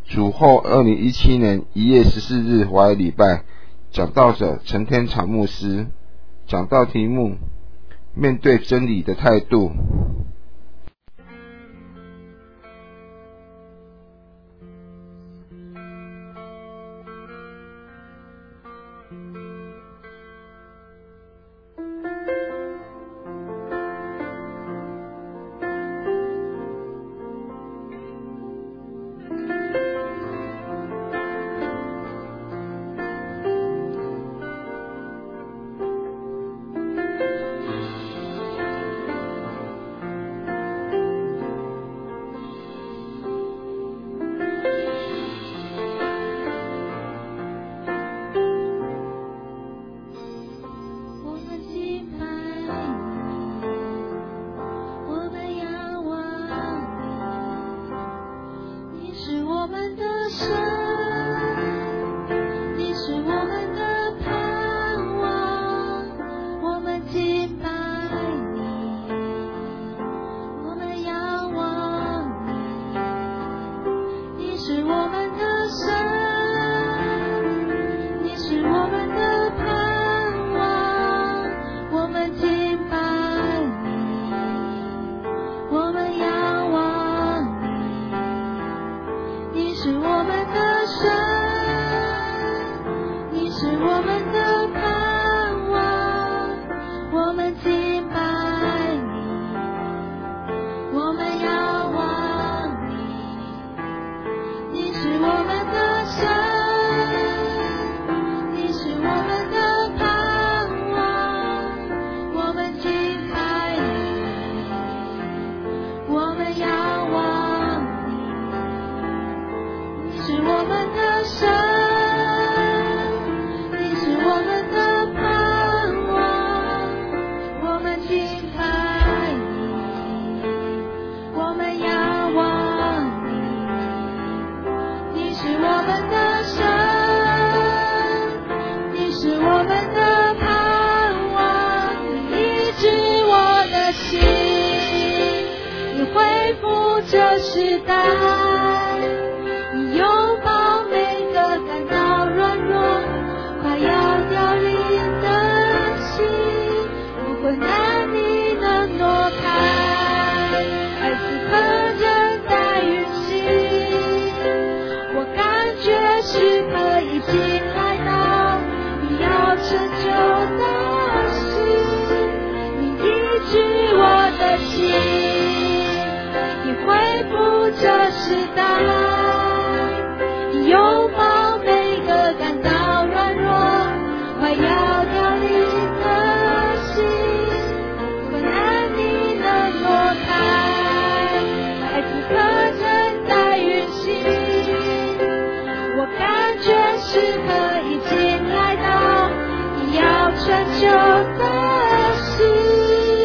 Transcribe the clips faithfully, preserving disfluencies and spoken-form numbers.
主后二零一七年一月十四日华语礼拜，讲道者陈天长牧师，讲道题目：面对真理的态度。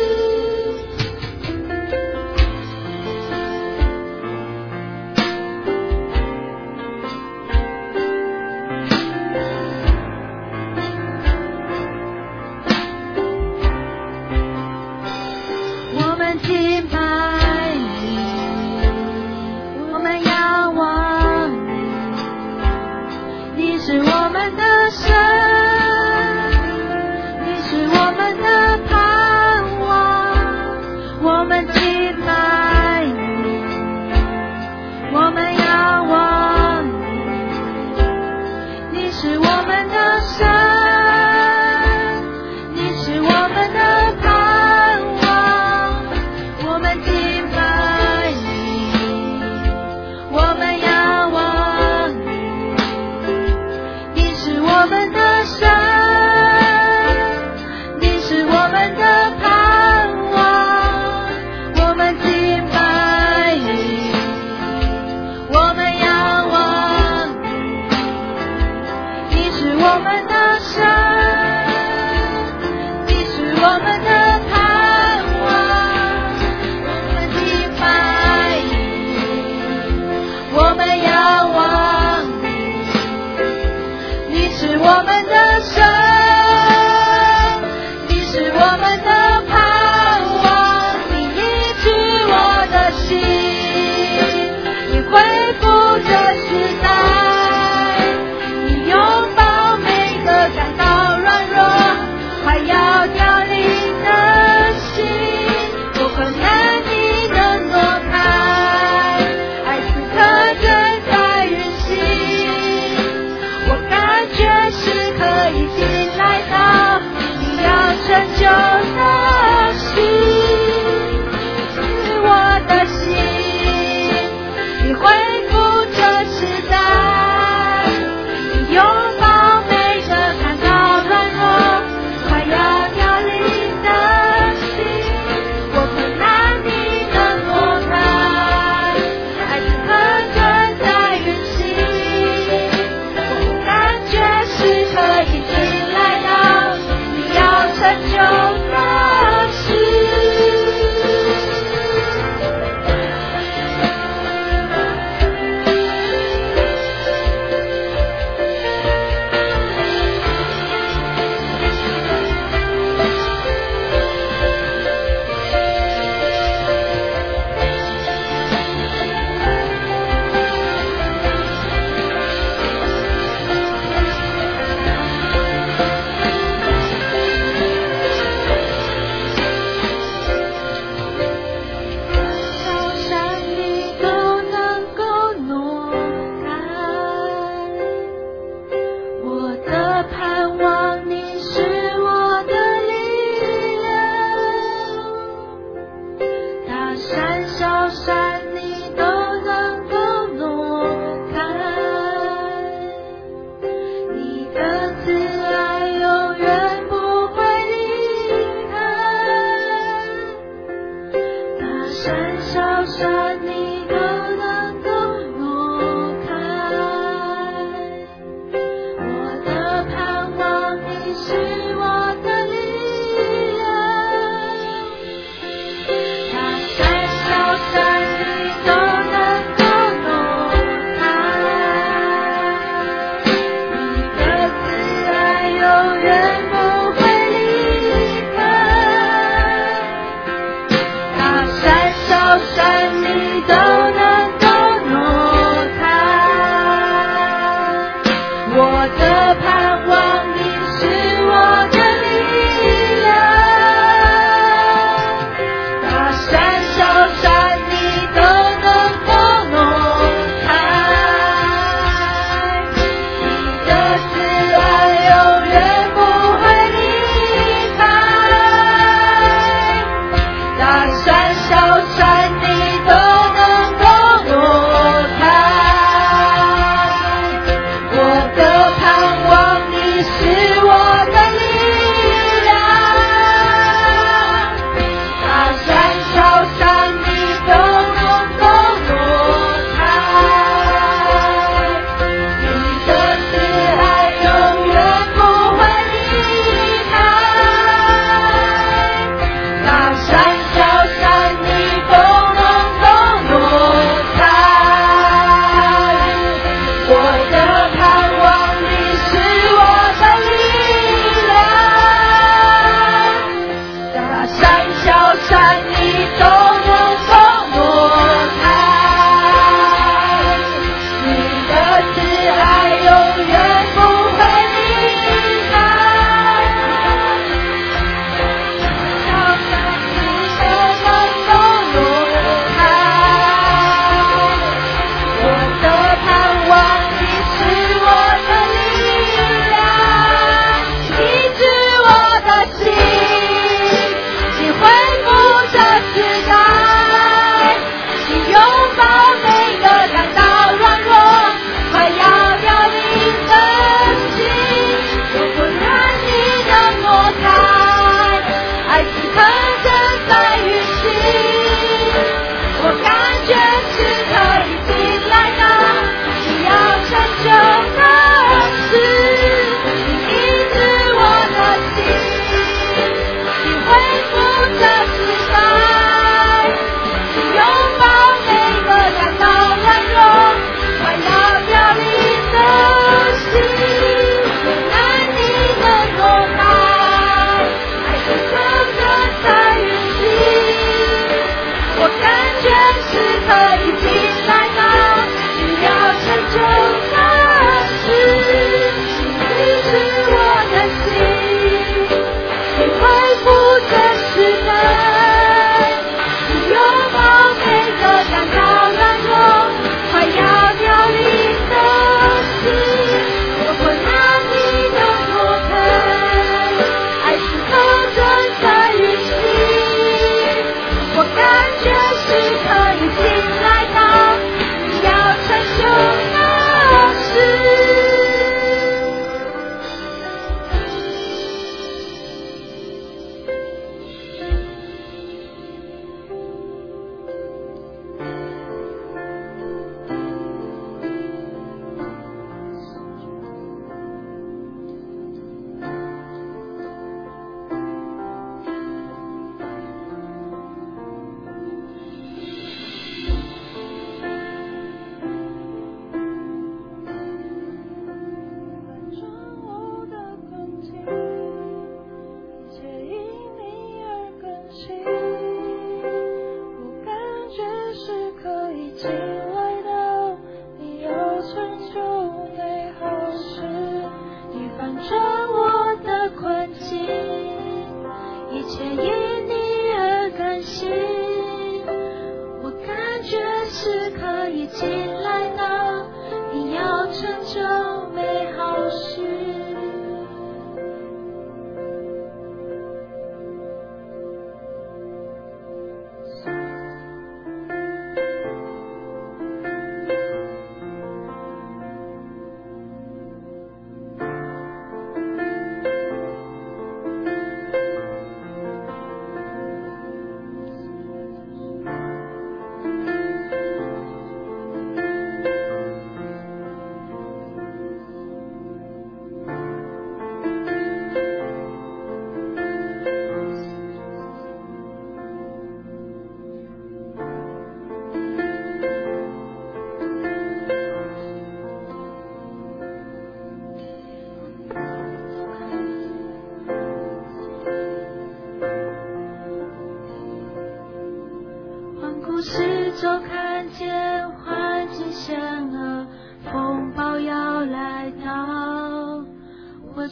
我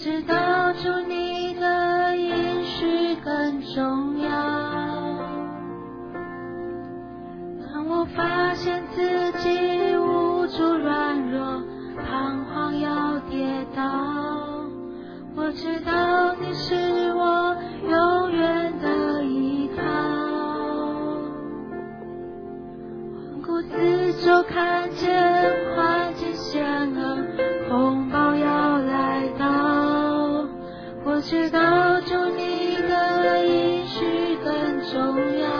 知道主你的应许更重要。当我发现自己无助软弱，彷徨要跌倒，我知道你是我永远的依靠。环顾四周，看见环境险恶，风暴要来到，我知道主你的应许更重要。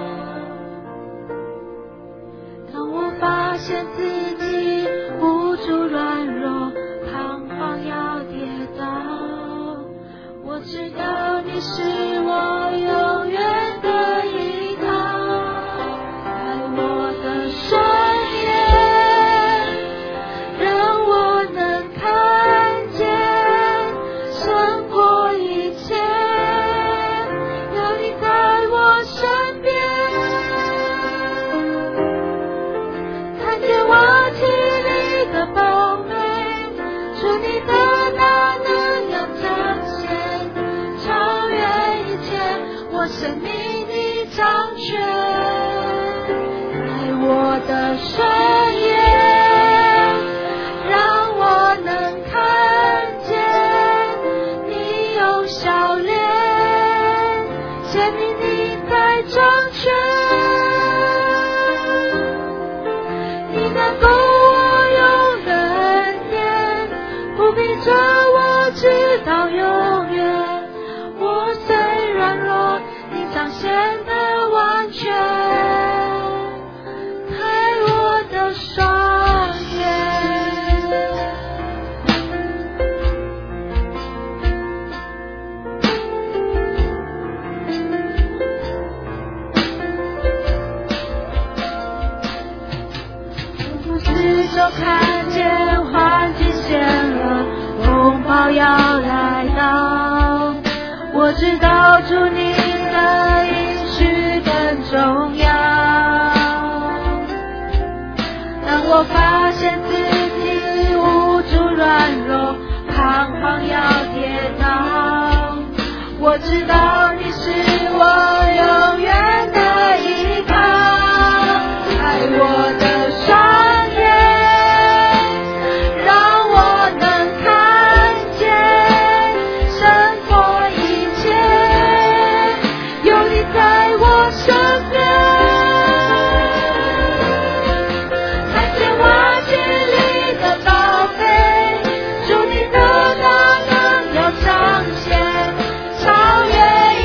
当我发现自己无助软弱，彷徨要跌倒，我知道你是我永远的依靠。在我的双眼，让我能看见胜过一切，有你在我身边，看见我体里的宝贝，主你的大能要彰显，超越一切，我生命你掌权。在我的双眼，让我能看见你有笑脸，显明你在掌权。你能够我有恩典，不必着我直到永远。我虽软弱，你彰显的完全。开我的双眼，我四周看见环境险恶，风暴要来到，我知道主你的应许更重要。当我发现自己无助软弱，彷徨要跌倒，我知道你是我永远的依靠。爱我的双眼，让我能看见胜过一切，有你在我身边，看见我心里的宝贝，主你的大能要彰显，超越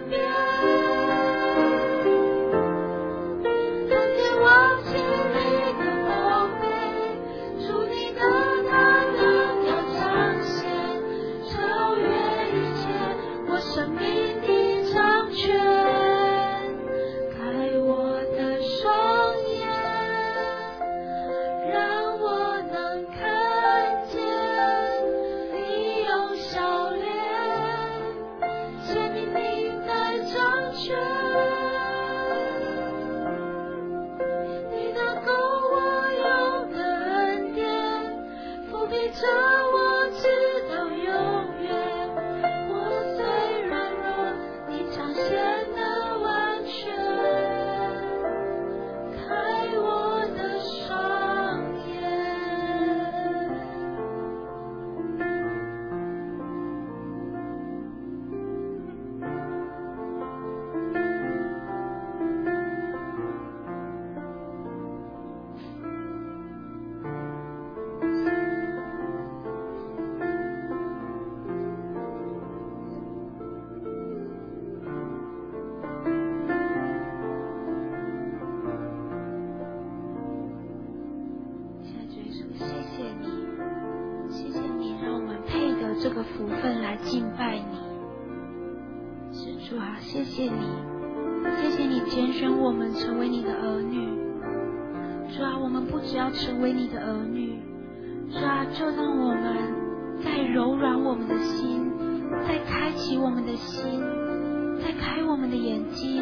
这个福分来敬拜你。是主啊，谢谢你，谢谢你拣选我们成为你的儿女。主啊，我们不只要成为你的儿女，主啊，就让我们再柔软我们的心，再开启我们的心，再开我们的眼睛，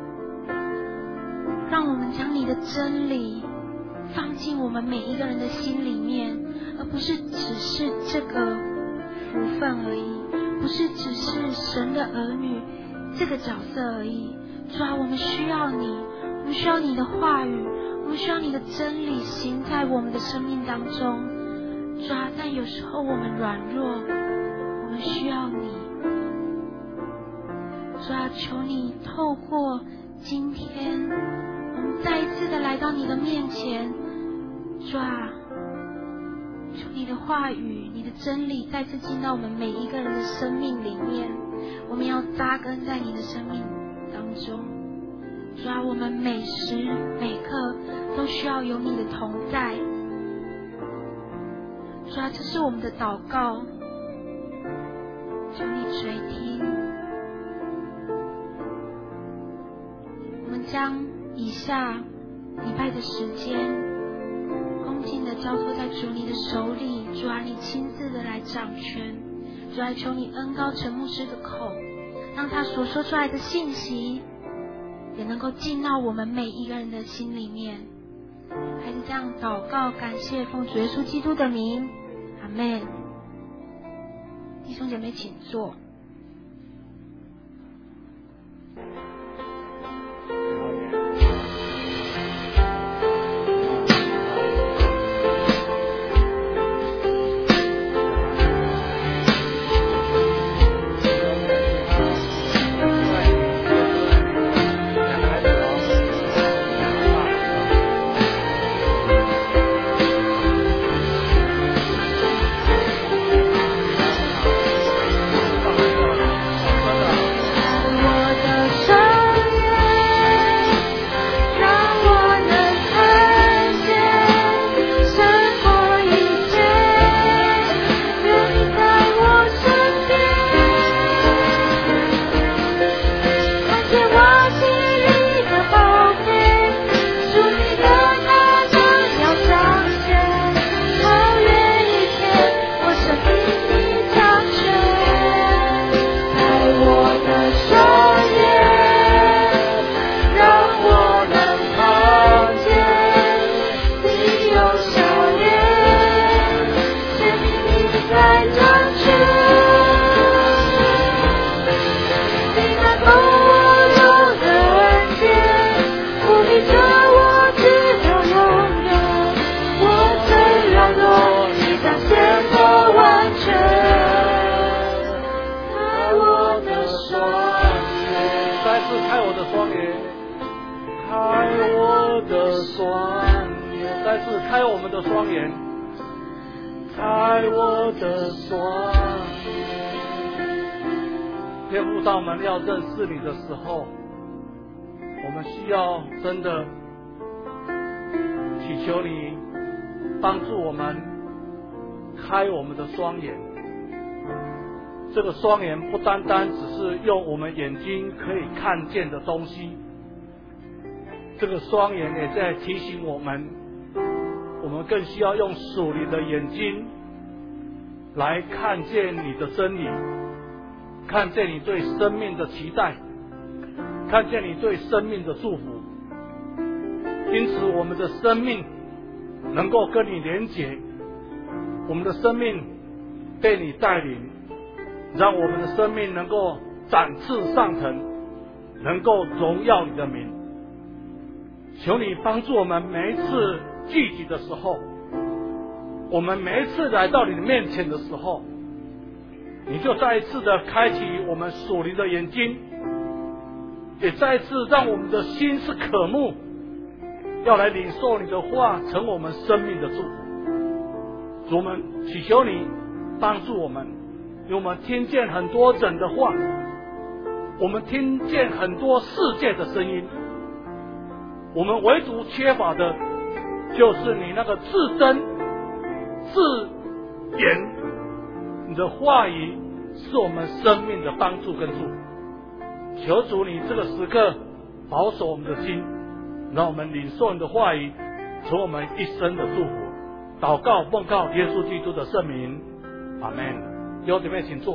让我们将你的真理放进我们每一个人的心里面，而不是只是这个福分而已，不是只是神的儿女这个角色而已。主啊，我们需要你，我们需要你的话语，我们需要你的真理行在我们的生命当中。主啊，但有时候我们软弱，我们需要你。主啊，求你透过今天我们再一次的来到你的面前。主啊，求你的话语，你的真理再次进到我们每一个人的生命里面，我们要扎根在你的生命当中。主啊，我们每时每刻都需要有你的同在。主啊，这是我们的祷告，求你垂听。我们将以下礼拜的时间恭敬的交托在主你的手里。主啊，你亲自的来掌权。主啊，求你恩膏陈牧师的口，让他所说出来的信息也能够进到我们每一个人的心里面。还是这样祷告感谢，奉主耶稣基督的名，阿们。弟兄姐妹请坐。 天父，当我们要认识你的时候，我们需要真的祈求你帮助我们开我们的双眼。这个双眼不单单只是用我们眼睛可以看见的东西，这个双眼也在提醒我们，我们更需要用属灵的眼睛来看见你的真理，看见你对生命的期待，看见你对生命的祝福。因此我们的生命能够跟你连结，我们的生命被你带领，让我们的生命能够展翅上腾，能够荣耀你的名。求你帮助我们每一次聚集的时候，我们每一次来到你的面前的时候，你就再一次的开启我们属灵的眼睛，也再一次让我们的心是渴慕，要来领受你的话，成我们生命的祝福。主，我们祈求你帮助我们，因为我们听见很多人的话，我们听见很多世界的声音，我们唯独缺乏的就是你那个至真至言，你的话语是我们生命的帮助跟祝福。求主你这个时刻保守我们的心，让我们领受你的话语，成我们一生的祝福。祷告奉靠耶稣基督的圣名，阿们。弟兄姊妹请坐。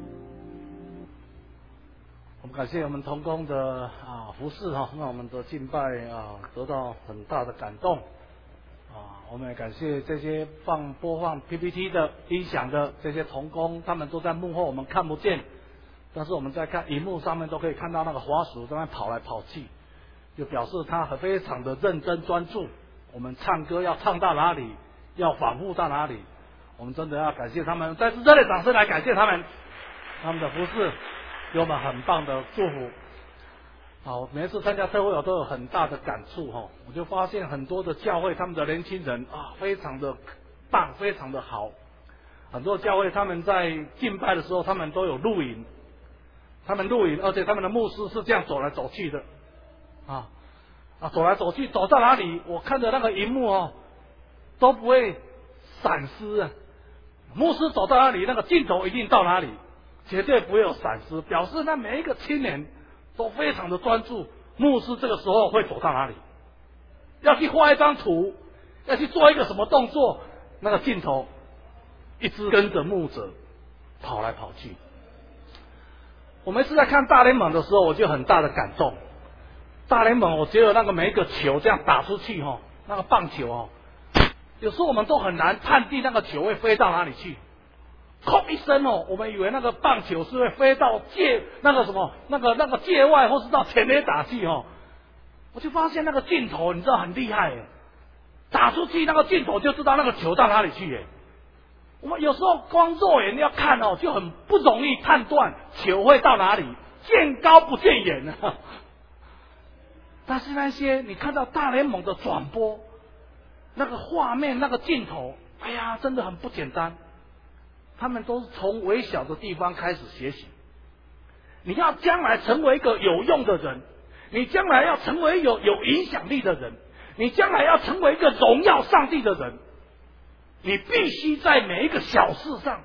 我们感谢我们同工的啊服侍哈，让我们的敬拜啊得到很大的感动啊。我们也感谢这些放播放 P P T 的音响的这些同工，他们都在幕后，我们看不见，但是我们在看荧幕上面都可以看到那个滑鼠在那跑来跑去，就表示他很非常的认真专注。我们唱歌要唱到哪里，要反复到哪里，我们真的要感谢他们，再次热烈掌声来感谢他们，他们的服侍给我们很棒的祝福。好，每一次参加特会我都有很大的感触哈，我就发现很多的教会他们的年轻人啊非常的棒，非常的好。很多教会他们在敬拜的时候，他们都有录影，他们录影，而且他们的牧师是这样走来走去的啊啊，走来走去，走到哪里，我看着那个荧幕哦都不会闪失啊。牧师走到哪里，那个镜头一定到哪里，绝对不会有闪失，表示那每一个青年都非常的专注。牧师这个时候会走到哪里，要去画一张图，要去做一个什么动作，那个镜头一直跟着牧者跑来跑去。我每次在看大联盟的时候，我就很大的感动。大联盟我觉得那个每一个球这样打出去哦，那个棒球哦，有时候我们都很难判定那个球会飞到哪里去。砰一声哦，我们以为那个棒球是会飞到界那个什么那个那个界外，或是到前面打去哦。我就发现那个镜头你知道很厉害耶，打出去那个镜头就知道那个球到哪里去耶。我们有时候光肉眼要看哦，就很不容易判断球会到哪里，见高不见远啊。但是那些你看到大联盟的转播，那个画面那个镜头，哎呀，真的很不简单。他们都是从微小的地方开始学习。你要将来成为一个有用的人，你将来要成为有有影响力的人，你将来要成为一个荣耀上帝的人，你必须在每一个小事上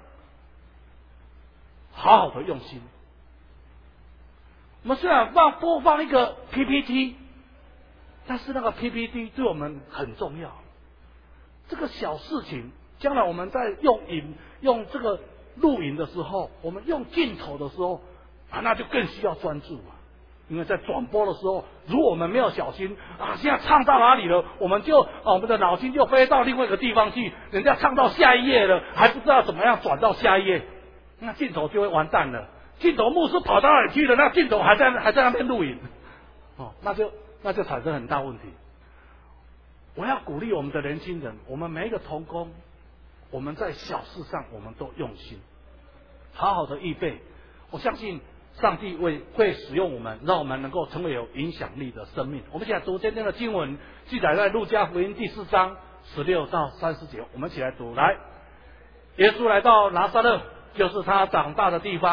好好的用心。我们虽然放播放一个 P P T， 但是那个 P P T 对我们很重要。这个小事情，将来我们在用影用这个录影的时候，我们用镜头的时候啊，那就更需要专注啊。因为在转播的时候，如果我们没有小心啊，现在唱到哪里了，我们就、啊、我们的脑筋就飞到另外一个地方去，人家唱到下一页了，还不知道怎么样转到下一页，那镜头就会完蛋了。镜头牧师跑到哪里去了？那镜头还在还在那边录影，哦，那就那就产生很大问题。我要鼓励我们的年轻人，我们每一个同工，我们在小事上我们都用心，好好的预备。我相信上帝会会使用我们，让我们能够成为有影响力的生命。我们现在读今天的经文，记载在路加福音第四章十六到三十节，我们一起来读。来，耶稣来到拿撒勒，就是他长大的地方。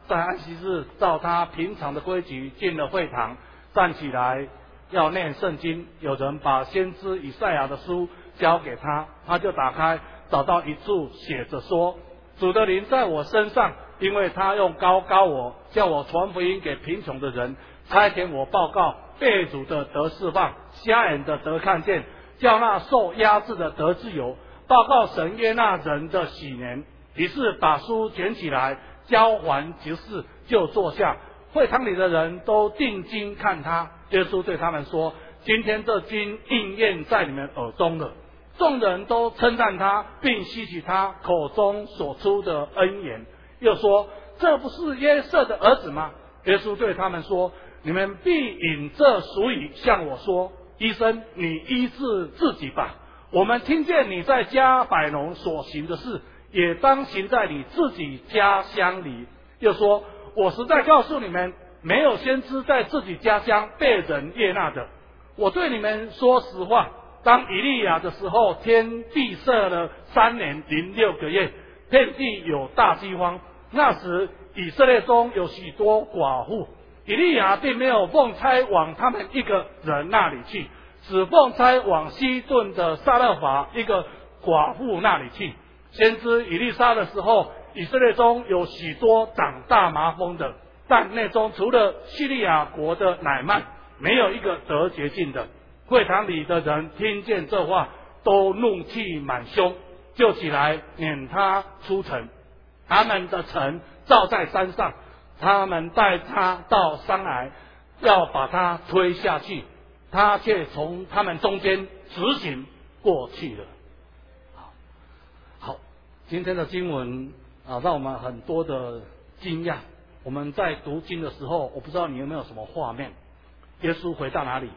在安息日照他平常的规矩进了会堂，站起来要念圣经。有人把先知以赛亚的书交给他，他就打开，找到一处写着说：主的灵在我身上，因为他用膏膏我，叫我传福音给贫穷的人，差遣我报告被掳的得释放，瞎眼的得看见，叫那受压制的得自由，报告神悦纳人的喜年。于是把书卷起来，交还执事，就坐下。会堂里的人都定睛看他。耶稣对他们说：今天这经应验在你们耳中了。众人都称赞他，并吸取他口中所出的恩言。又说：这不是约瑟的儿子吗？耶稣对他们说：你们必引这俗语向我说：医生，你医治自己吧。我们听见你在加百农所行的事，也当行在你自己家乡里。又说：我实在告诉你们，没有先知在自己家乡被人悦纳的。我对你们说实话，当以利亚的时候，天闭塞了三年零六个月，遍地有大饥荒。那时以色列中有许多寡妇，以利亚并没有奉差往他们一个人那里去，只奉差往西顿的撒勒法一个寡妇那里去。先知以利沙的时候，以色列中有许多长大麻风的，但内中除了叙利亚国的乃曼，没有一个得洁净的。会堂里的人听见这话，都怒气满胸，就起来撵他出城。他们的城造在山上，他们带他到山崖，要把他推下去，他却从他们中间直行过去了。好，好，今天的经文啊，让我们很多的惊讶。我们在读经的时候，我不知道你有没有什么画面？耶稣回到哪里？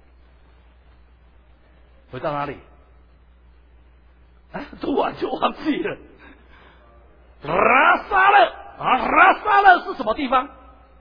回到哪里？啊，读完就忘记了。拉撒勒啊，拉撒勒是什么地方？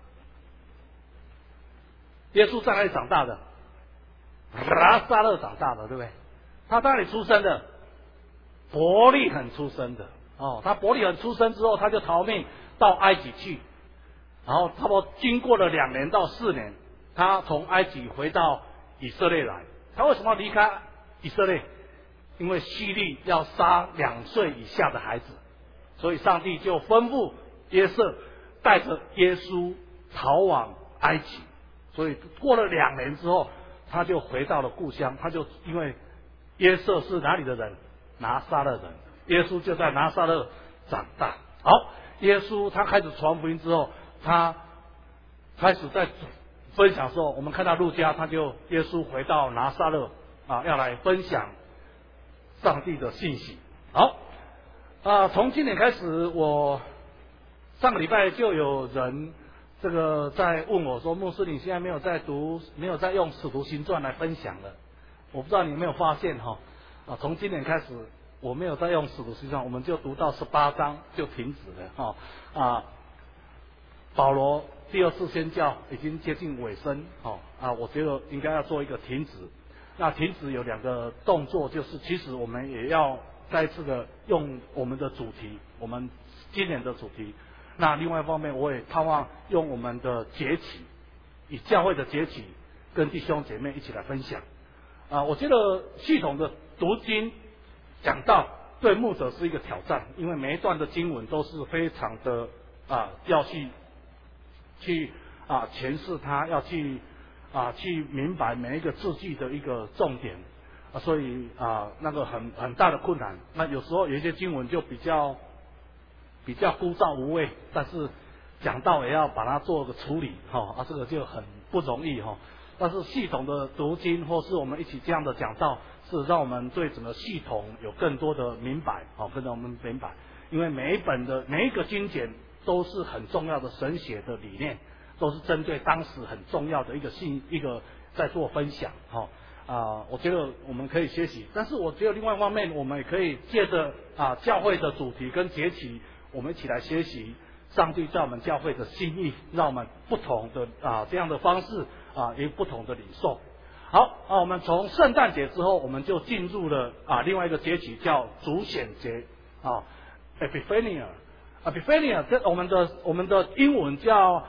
耶稣在哪里长大的？拉撒勒长大的，对不对？他在哪里出生的？伯利恒出生的。哦，他伯利恒出生之后，他就逃命到埃及去，然后差不多经过了两年到四年，他从埃及回到以色列来。他为什么要离开以色列？因为希律要杀两岁以下的孩子，所以上帝就吩咐约瑟带着耶稣逃往埃及。所以过了两年之后，他就回到了故乡。他就因为约瑟是哪里的人？拿撒勒人。耶稣就在拿撒勒长大。好，耶稣他开始传福音之后，他开始在分享的时候，我们看到路加，他就耶稣回到拿撒勒啊，要来分享上帝的信息。好啊，从今年开始，我上个礼拜就有人这个在问我说，牧师你现在没有在读，没有在用使徒行传来分享了。我不知道你有没有发现哈啊，从今年开始我没有在用使徒行传，我们就读到十八章就停止了哈啊。保罗第二次宣教已经接近尾声，哦啊，我觉得应该要做一个停止。那停止有两个动作，就是其实我们也要再次的用我们的主题，我们今年的主题。那另外一方面，我也盼望用我们的节期，以教会的节期，跟弟兄姐妹一起来分享。啊，我觉得系统的读经讲道对牧者是一个挑战，因为每一段的经文都是非常的啊要去。去啊诠释它，要去啊去明白每一个字句的一个重点啊，所以啊那个很很大的困难。那有时候有一些经文就比较比较枯燥无味，但是讲道也要把它做个处理哈、哦、啊，这个就很不容易哈、哦。但是系统的读经或是我们一起这样的讲道，是让我们对整个系统有更多的明白，好、哦，更多我们明白，因为每一本的每一个经简。都是很重要的神学的理念，都是针对当时很重要的一个信一个在做分享哈啊、呃，我觉得我们可以学习，但是我觉得另外一方面，我们也可以借着啊教会的主题跟节期，我们一起来学习上帝在我们教会的心意，让我们不同的啊这样的方式啊有不同的领受。好啊，我们从圣诞节之后，我们就进入了啊另外一个节期叫主显节啊 Epiphania。 Epiphania， 这我们的我们的英文叫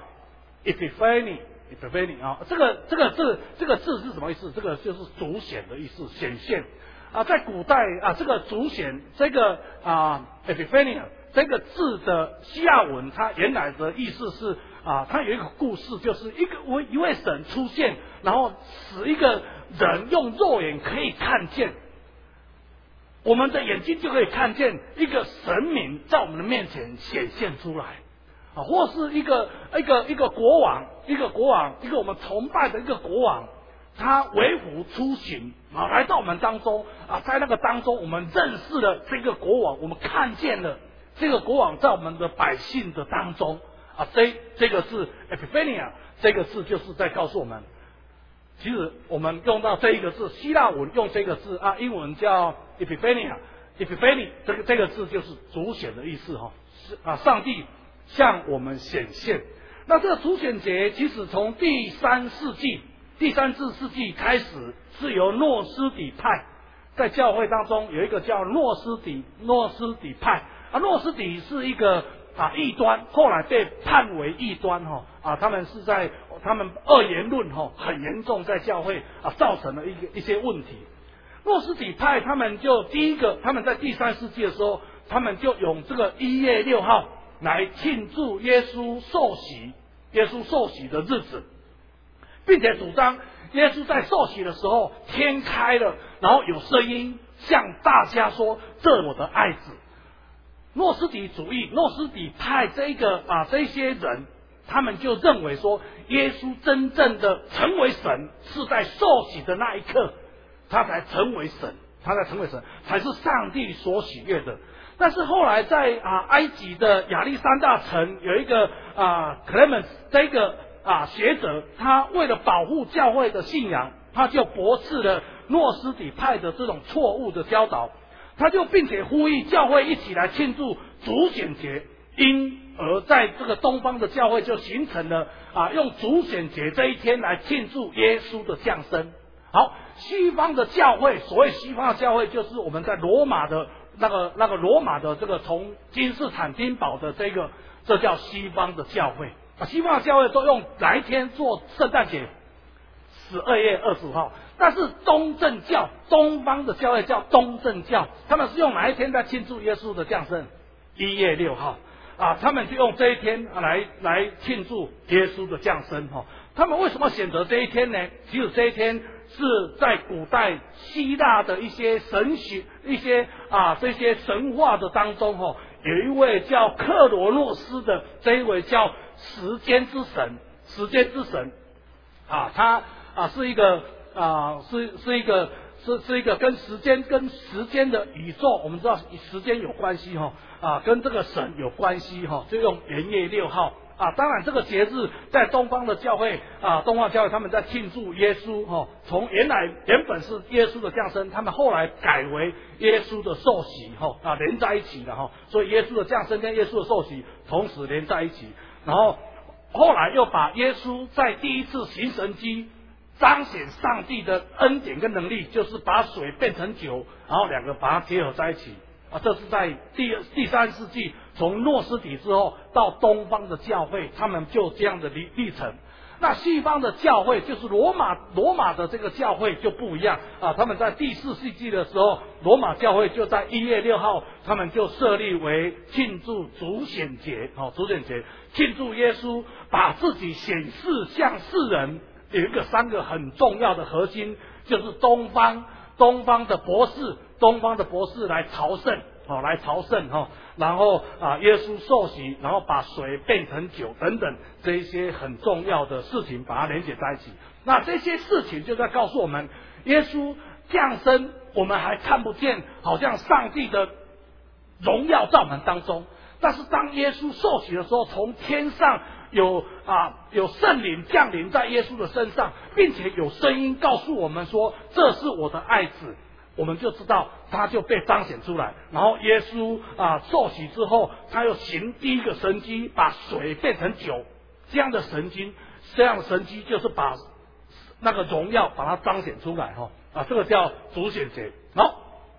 Epiphany，Epiphany 啊，这个这个字这个字是什么意思？这个就是凸显的意思，显现啊，在古代啊，这个凸显这个啊 Epiphania 这个字的希腊文，它原来的意思是啊，它有一个故事，就是一个一一位神出现，然后使一个人用肉眼可以看见。我们的眼睛就可以看见一个神明在我们的面前显现出来，啊，或是一个一个一个国王，一个国王，一个我们崇拜的一个国王，他为虎出行啊，来到我们当中啊，在那个当中，我们认识了这个国王，我们看见了这个国王在我们的百姓的当中啊，这这个是 Epiphania， 这个字就是在告诉我们。其实我们用到这一个字，希腊文用这个字啊，英文叫 Epiphania，Epiphany 这个这个字就是凸显的意思哈，是啊，上帝向我们显现。那这个凸显节其实从第三世纪、第三四世纪开始，是由诺斯底派在教会当中有一个叫诺斯底诺斯底派啊，诺斯底是一个啊异端，后来被判为异端哈啊，他们是在他们二元论哈很严重，在教会啊造成了一个一些问题。诺斯底派他们就第一个，他们在第三世纪的时候，他们就用这个一月六号来庆祝耶稣受洗，耶稣受洗的日子，并且主张耶稣在受洗的时候天开了，然后有声音向大家说：“这我的爱子。”诺斯底主义、诺斯底派这个啊这些人，他们就认为说，耶稣真正的成为神是在受洗的那一刻，他才成为神，他才成为神，才是上帝所喜悦的。但是后来在啊埃及的亚历山大城有一个啊 Clement 这个啊学者，他为了保护教会的信仰，他就驳斥了诺斯底派的这种错误的教导。他就并且呼吁教会一起来庆祝主显节，因而在这个东方的教会就形成了啊，用主显节这一天来庆祝耶稣的降生。好，西方的教会，所谓西方的教会，就是我们在罗马的那个那个罗马的这个从金字塔丁堡的这个，这叫西方的教会啊。西方的教会都用哪一天做圣诞节？十二月二十五号。但是东正教，东方的教会叫东正教，他们是用哪一天在庆祝耶稣的降生？一月六号啊，他们就用这一天来来庆祝耶稣的降生哈。他们为什么选择这一天呢？其实这一天是在古代希腊的一些神学、一些啊这些神话的当中哈，有一位叫克罗诺斯的这一位叫时间之神，时间之神啊，他啊是一个。啊，是是一个是是一个跟时间跟时间的宇宙，我们知道时间有关系哈啊，跟这个神有关系哈，就用元月六号啊。当然，这个节日在东方的教会啊，东方教会他们在庆祝耶稣哈，从原来原本是耶稣的降生，他们后来改为耶稣的受洗哈啊，连在一起的哈，所以耶稣的降生跟耶稣的受洗同时连在一起，然后后来又把耶稣在第一次行神迹。彰显上帝的恩典跟能力，就是把水变成酒，然后两个把它结合在一起啊。这是在第第三世纪，从诺斯底之后到东方的教会，他们就这样的历历程。那西方的教会就是罗马罗马的这个教会就不一样啊，他们在第四世纪的时候，罗马教会就在一月六号，他们就设立为庆祝主显节，哦，主显节庆祝耶稣把自己显示向世人。有一个三个很重要的核心，就是东方东方的博士，东方的博士来朝圣，哦，来朝圣哈，然后啊，耶稣受洗，然后把水变成酒等等这一些很重要的事情，把它连接在一起。那这些事情就在告诉我们，耶稣降生，我们还看不见，好像上帝的荣耀在我们当中。但是当耶稣受洗的时候，从天上有啊有圣灵降临在耶稣的身上，并且有声音告诉我们说：“这是我的爱子。”我们就知道他就被彰显出来。然后耶稣啊受洗之后，他又行第一个神迹，把水变成酒。这样的神经，这样的神迹就是把那个荣耀把它彰显出来哈啊，这个叫主显节。好，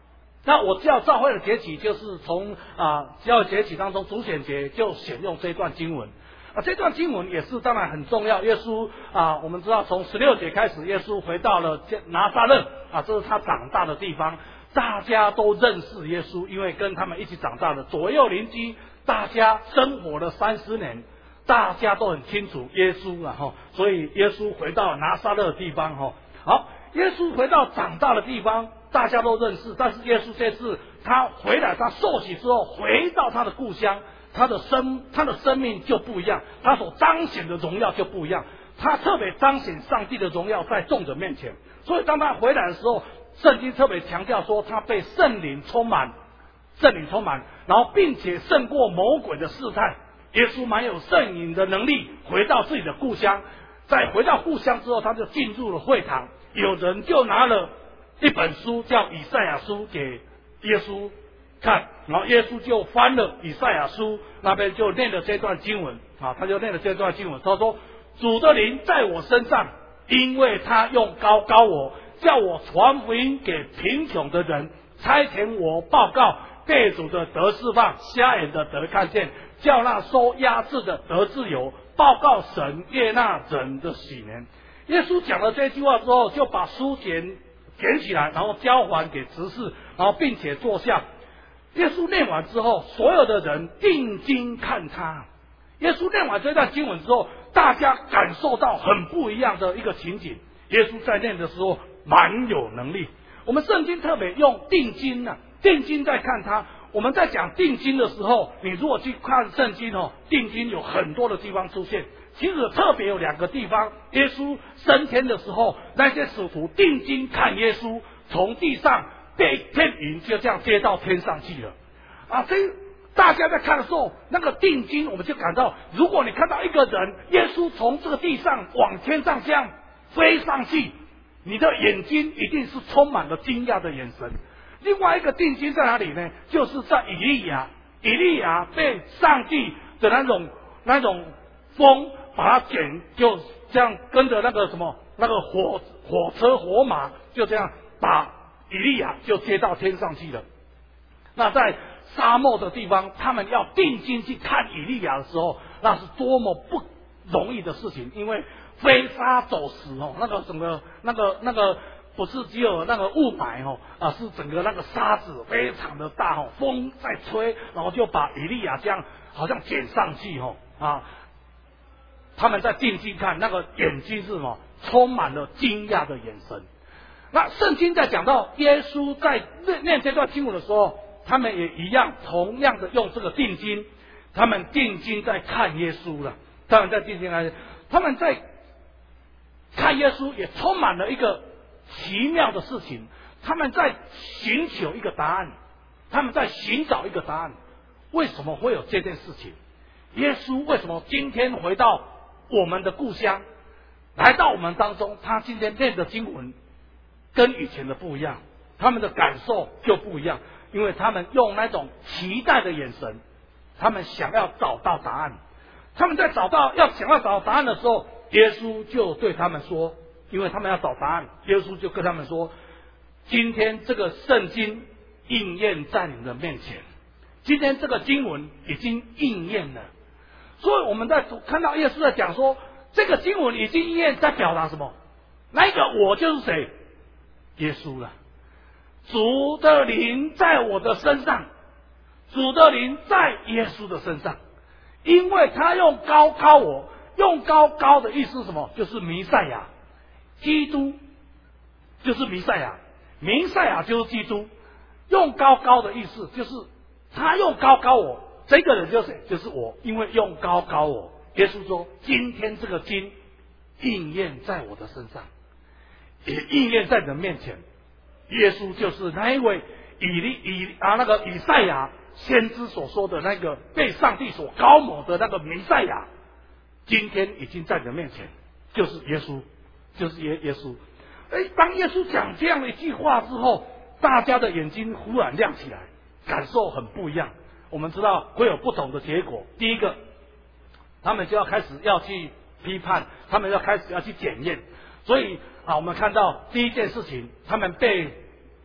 那我教教会的节期就是从啊教会节期当中主显节就选用这段经文。啊，这段经文也是当然很重要。耶稣啊，我们知道从十六节开始，耶稣回到了拿撒勒啊，这是他长大的地方，大家都认识耶稣，因为跟他们一起长大的左右邻居，大家生活了三十年，大家都很清楚耶稣啊哈，所以耶稣回到拿撒勒的地方哈。好，耶稣回到长大的地方，大家都认识，但是耶稣这次他回来，他受洗之后回到他的故乡。他的生他的生命就不一样，他所彰显的荣耀就不一样，他特别彰显上帝的荣耀在众人面前。所以当他回来的时候，圣经特别强调说他被圣灵充满，圣灵充满，然后并且胜过魔鬼的试探。耶稣蛮有圣灵的能力，回到自己的故乡，在回到故乡之后，他就进入了会堂，有人就拿了一本书叫以赛亚书给耶稣看，然后耶稣就翻了以赛亚书，那边就念了这段经文啊，他就念了这段经文，他说：“主的灵在我身上，因为他用膏膏我，叫我传福音给贫穷的人，差遣我报告被主的得释放，瞎眼的得看见，叫那受压制的得自由，报告神悦纳人的喜年。”耶稣讲了这句话之后，就把书卷捡起来，然后交还给执事，然后并且坐下。耶稣念完之后，所有的人定睛看他。耶稣念完这段经文之后，大家感受到很不一样的一个情景。耶稣在念的时候蛮有能力。我们圣经特别用定睛啊，定睛在看他。我们在讲定睛的时候，你如果去看圣经哦，定睛有很多的地方出现。其实特别有两个地方，耶稣升天的时候，那些使徒定睛看耶稣，从地上被天云就这样接到天上去了啊！这大家在看的时候，那个定睛，我们就感到，如果你看到一个人，耶稣从这个地上往天上这样飞上去，你的眼睛一定是充满了惊讶的眼神。另外一个定睛在哪里呢？就是在以利亚，以利亚被上帝的那种那种风把他卷，就这样跟着那个什么那个火火车火马，就这样把以利亚就接到天上去了。那在沙漠的地方，他们要定睛去看以利亚的时候，那是多么不容易的事情，因为飞沙走石哦，那个整个那个那个不是只有那个雾霾哦，啊是整个那个沙子非常的大哦，风在吹，然后就把以利亚这样好像卷上去哦啊。他们在定睛看，那个眼睛是什么？充满了惊讶的眼神。那圣经在讲到耶稣在念这段经文的时候，他们也一样，同样的用这个定睛，他们定睛在看耶稣了。他们在定睛来，他们在看耶稣，也充满了一个奇妙的事情。他们在寻求一个答案，他们在寻找一个答案。为什么会有这件事情？耶稣为什么今天回到我们的故乡，来到我们当中？他今天念的经文跟以前的不一样，他们的感受就不一样，因为他们用那种期待的眼神，他们想要找到答案。他们在找到要想要找到答案的时候，耶稣就对他们说，因为他们要找答案，耶稣就跟他们说，今天这个圣经应验在你们的面前，今天这个经文已经应验了。所以我们在看到耶稣在讲说，这个经文已经应验，在表达什么？那一个我就是谁？耶稣了。主的灵在我的身上，主的灵在耶稣的身上，因为他用膏膏我，用膏膏的意思是什么？就是弥赛亚，基督就是弥赛亚，弥赛亚就是基督。用膏膏的意思就是他用膏膏我，这个人就是谁？就是我，因为用膏膏我。耶稣说，今天这个经应验在我的身上，也应验在你的面前。耶稣就是那一位以利以啊那个以赛亚先知所说的那个被上帝所膏抹的那个弥赛亚，今天已经在你的面前，就是耶稣，就是耶耶稣。哎，当耶稣讲这样的一句话之后，大家的眼睛忽然亮起来，感受很不一样。我们知道会有不同的结果。第一个，他们就要开始要去批判，他们要开始要去检验。所以啊，我们看到第一件事情，他们被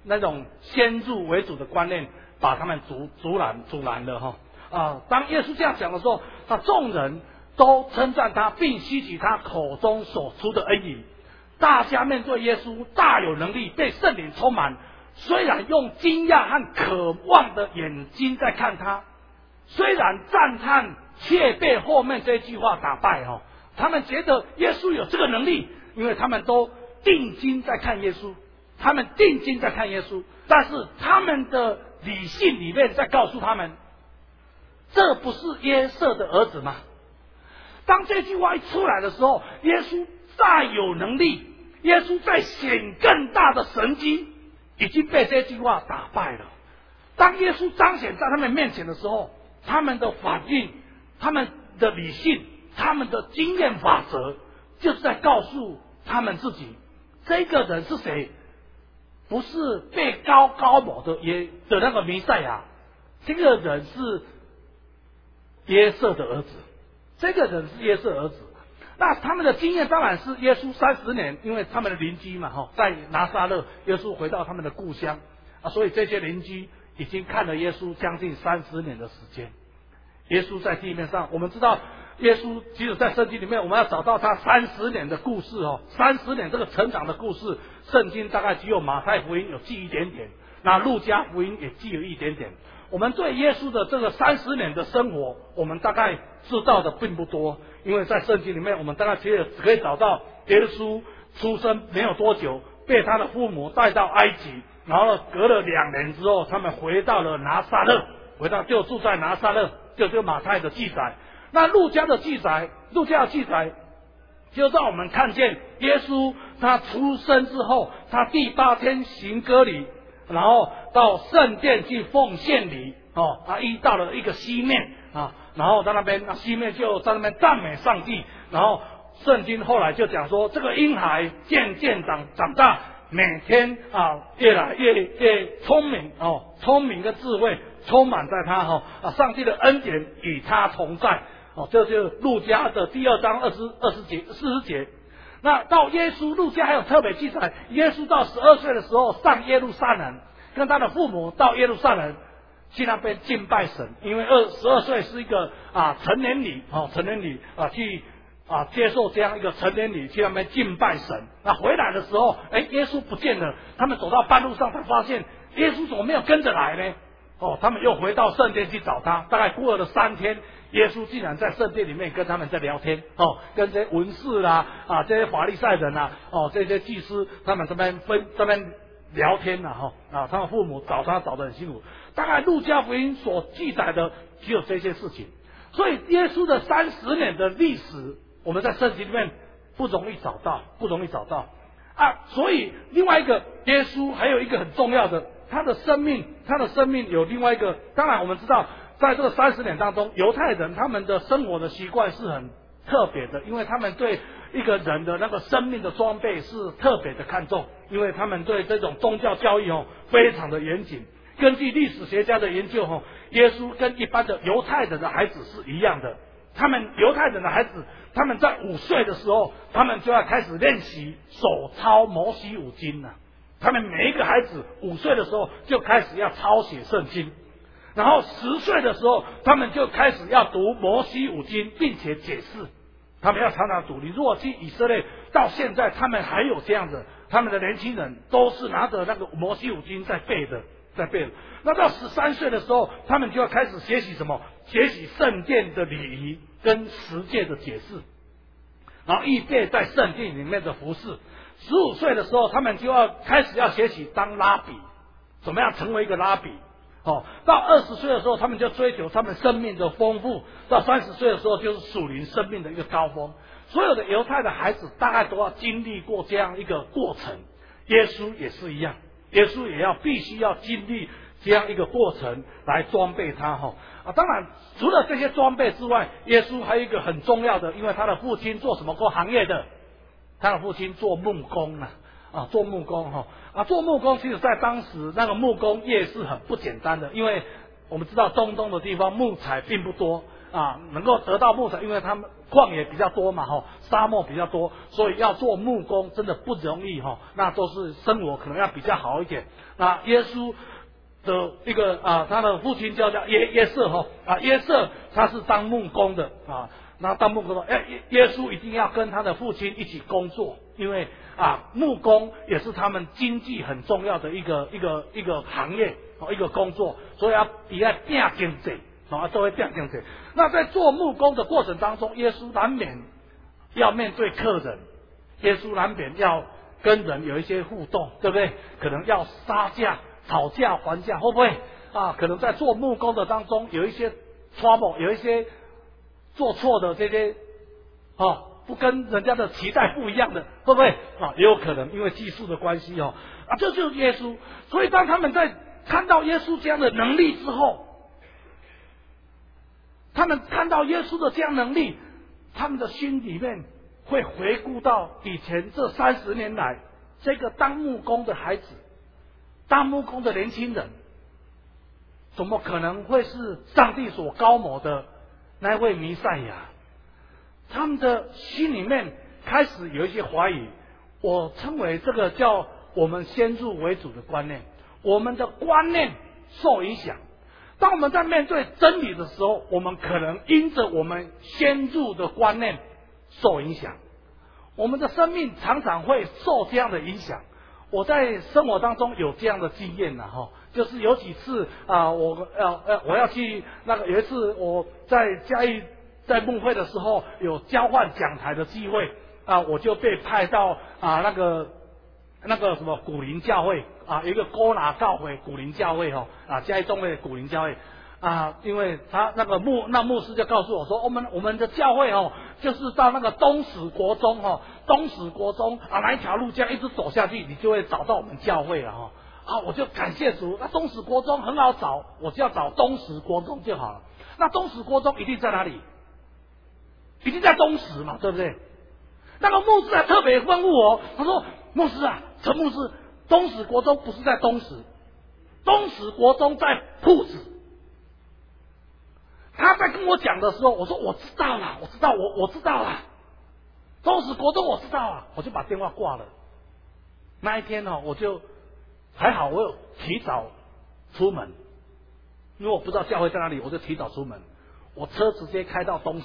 那种先入为主的观念，把他们阻阻拦阻拦了哈啊！当耶稣这样讲的时候，那众人都称赞他，并吸取他口中所出的恩语。大家面对耶稣大有能力，被圣灵充满，虽然用惊讶和渴望的眼睛在看他，虽然赞叹，却被后面这句话打败哈。他们觉得耶稣有这个能力，因为他们都定睛在看耶稣，他们定睛在看耶稣，但是他们的理性里面在告诉他们，这不是约瑟的儿子吗？当这句话一出来的时候，耶稣再有能力，耶稣在显更大的神迹，已经被这句话打败了。当耶稣彰显在他们面前的时候，他们的反应，他们的理性，他们的经验法则，就是在告诉他们自己，这个人是谁？不是被高高某的耶的那个弥赛亚，这个人是约瑟的儿子，这个人是约瑟儿子。那他们的经验当然是耶稣三十年，因为他们的邻居嘛，哈，在拿撒勒，耶稣回到他们的故乡啊，所以这些邻居已经看了耶稣将近三十年的时间。耶稣在地面上，我们知道耶稣即使在圣经里面，我们要找到他三十年的故事哦，三十年这个成长的故事，圣经大概只有马太福音有记一点点，那路加福音也记了一点点。我们对耶稣的这个三十年的生活，我们大概知道的并不多，因为在圣经里面，我们大概只只可以找到耶稣出生没有多久，被他的父母带到埃及，然后隔了两年之后，他们回到了拿撒勒，回到就住在拿撒勒，就这个马太的记载。那路加的记载，路加的记载就让我们看见耶稣他出生之后，他第八天行割礼，然后到圣殿去奉献礼哦，他遇到了一个西面啊，然后在那边那西面就在那边赞美上帝，然后圣经后来就讲说，这个婴孩渐渐长长大，每天啊越来越越聪明哦，聪明跟智慧充满在他哈啊，上帝的恩典与他同在哦，这就是路加的第二章二十二十节四十节。那到耶稣，路加还有特别记载，耶稣到十二岁的时候上耶路撒冷，跟他的父母到耶路撒冷去那边敬拜神，因为二十二岁是一个啊成年礼哦，成年礼啊去啊接受这样一个成年礼，去那边敬拜神。那回来的时候，哎，耶稣不见了，他们走到半路上才发现耶稣怎么没有跟着来呢？哦，他们又回到圣殿去找他，大概过了三天，耶稣竟然在圣殿里面跟他们在聊天哦，跟这些文士啦啊，这些法利赛人啊，哦，这些祭司他们这边分这边聊天呐哈啊，他们父母找他找得很辛苦。大概路加福音所记载的只有这些事情，所以耶稣的三十年的历史，我们在圣经里面不容易找到，不容易找到啊。所以另外一个耶稣还有一个很重要的，他的生命，他的生命有另外一个。当然我们知道，在这个三十年当中，犹太人他们的生活的习惯是很特别的，因为他们对一个人的那个生命的装备是特别的看重，因为他们对这种宗教教育哦非常的严谨。根据历史学家的研究哦，耶稣跟一般的犹太人的孩子是一样的。他们犹太人的孩子，他们在五岁的时候，他们就要开始练习手抄摩西五经了。他们每一个孩子五岁的时候就开始要抄写圣经，然后十岁的时候，他们就开始要读摩西五经，并且解释。他们要常常读。你如果去以色列，到现在他们还有这样的，他们的年轻人都是拿着那个摩西五经在背的，在背的。那到十三岁的时候，他们就要开始学习什么？学习圣殿的礼仪跟十诫的解释，然后预备在圣殿里面的服侍。十五岁的时候，他们就要开始要学习当拉比，怎么样成为一个拉比。哦，到二十岁的时候，他们就追求他们生命的丰富；到三十岁的时候，就是属灵生命的一个高峰。所有的犹太的孩子大概都要经历过这样一个过程，耶稣也是一样，耶稣也要必须要经历这样一个过程来装备他哈啊。当然，除了这些装备之外，耶稣还有一个很重要的，因为他的父亲做什么工行业的？他的父亲做木工啊。啊，做木工哈啊，做木工其实在当时那个木工业是很不简单的，因为我们知道中东的地方木材并不多， 啊能够得到木材，因为他们旷野比较多嘛哈，沙漠比较多，所以要做木工真的不容易哈。那都是生活可能要比较好一点。那耶稣的一个啊，他的父亲叫叫耶耶瑟哈啊，耶瑟他是当木工的啊。那当木工的，哎，耶稣一定要跟他的父亲一起工作，因为啊，木工也是他们经济很重要的一个一个一个行业哦，一个工作，所以要也要拼经济啊，都会拼经济。那在做木工的过程当中，耶稣难免要面对客人，耶稣难免要跟人有一些互动，对不对？可能要杀价、讨价还价，会不会啊？可能在做木工的当中有一些 trouble， 有一些做错的这些哦，不跟人家的期待不一样的，会不会啊？也有可能因为技术的关系哦，啊，这就是耶稣。所以当他们在看到耶稣这样的能力之后，他们看到耶稣的这样能力，他们的心里面会回顾到以前这三十年来，这个当木工的孩子，当木工的年轻人，怎么可能会是上帝所高摩的那位弥赛亚？他们的心里面开始有一些怀疑，我称为这个叫我们先入为主的观念，我们的观念受影响。当我们在面对真理的时候，我们可能因着我们先入的观念受影响，我们的生命常常会受这样的影响。我在生活当中有这样的经验呐，哈，就是有几次啊、呃，我要呃我要去那个有一次我在嘉义在牧会的时候有交换讲台的机会啊、呃，我就被派到啊、呃、那个那个什么古林教会啊，有一个高拿教会古林教会哈啊嘉义中卫古林教会啊，因为他那个牧那牧师就告诉我说，我们我们的教会哦，就是到那个东石国中哦，东石国中啊，哪一条路这样一直走下去，你就会找到我们教会了哈。啊，我就感谢主，那东石国中很好找，我只要找东石国中就好了。那东石国中一定在哪里？一定在东石嘛，对不对？那个牧师还特别吩咐我，他说：“牧师啊，陈牧师，东石国中不是在东石，东石国中在铺子。”他在跟我讲的时候，我说我知道了，我知道，我我知道了，东石国中我知道了，我就把电话挂了。那一天呢、哦，我就还好，我有提早出门，因为我不知道教会在哪里，我就提早出门，我车直接开到东石。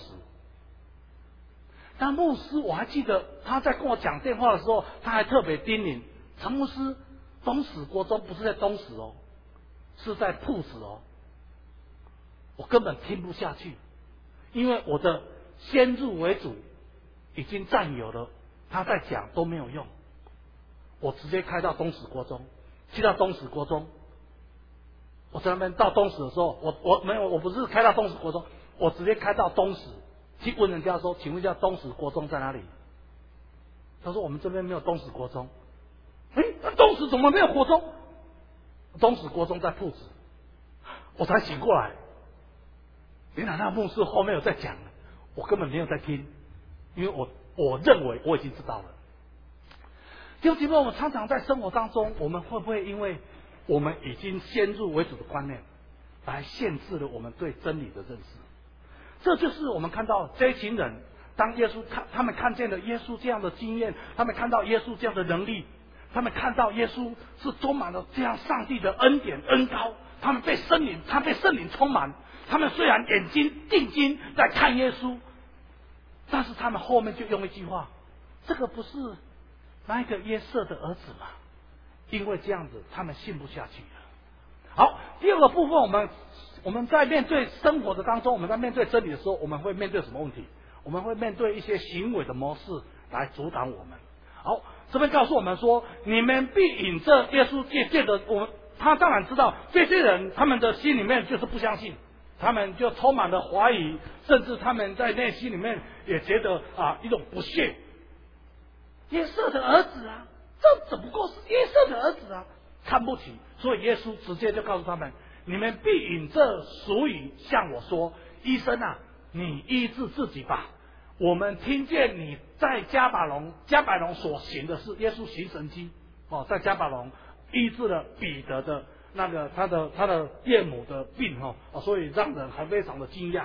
但牧师我还记得他在跟我讲电话的时候，他还特别叮咛陈牧师，东石国中不是在东石哦，是在铺子哦。我根本听不下去，因为我的先入为主已经占有了，他在讲都没有用。我直接开到东石国中，去到东石国中，我在那边到东石的时候，我我没有，我不是开到东石国中，我直接开到东石，去问人家说，请问一下东石国中在哪里？他说我们这边没有东石国中。哎，那东石怎么没有国中？东石国中在铺子，我才醒过来。原来那牧师后面有在讲，我根本没有在听，因为我我认为我已经知道了。弟兄姐妹，我们常常在生活当中，我们会不会因为我们已经先入为主的观念，来限制了我们对真理的认识？这就是我们看到这一群人，当耶稣看他们看见了耶稣这样的经验，他们看到耶稣这样的能力，他们看到耶稣是充满了这样上帝的恩典恩膏，他们被圣灵，他被圣灵充满。他们虽然眼睛定睛在看耶稣，但是他们后面就用一句话：这个不是那一个约瑟的儿子吗？因为这样子，他们信不下去了。好，第二个部分，我们我们在面对生活的当中，我们在面对真理的时候，我们会面对什么问题？我们会面对一些行为的模式来阻挡我们。好，这边告诉我们说，你们必引着耶稣借借的我们，他当然知道这些人他们的心里面就是不相信。他们就充满了怀疑，甚至他们在内心里面也觉得啊一种不屑。约瑟的儿子啊，这只不过是约瑟的儿子啊，看不起。所以耶稣直接就告诉他们：你们必引这俗语向我说，医生啊，你医治自己吧。我们听见你在迦百农，迦百农所行的事，耶稣行神迹哦，在迦百农医治了彼得的那个他的他的岳母的病哈、哦，所以让人还非常的惊讶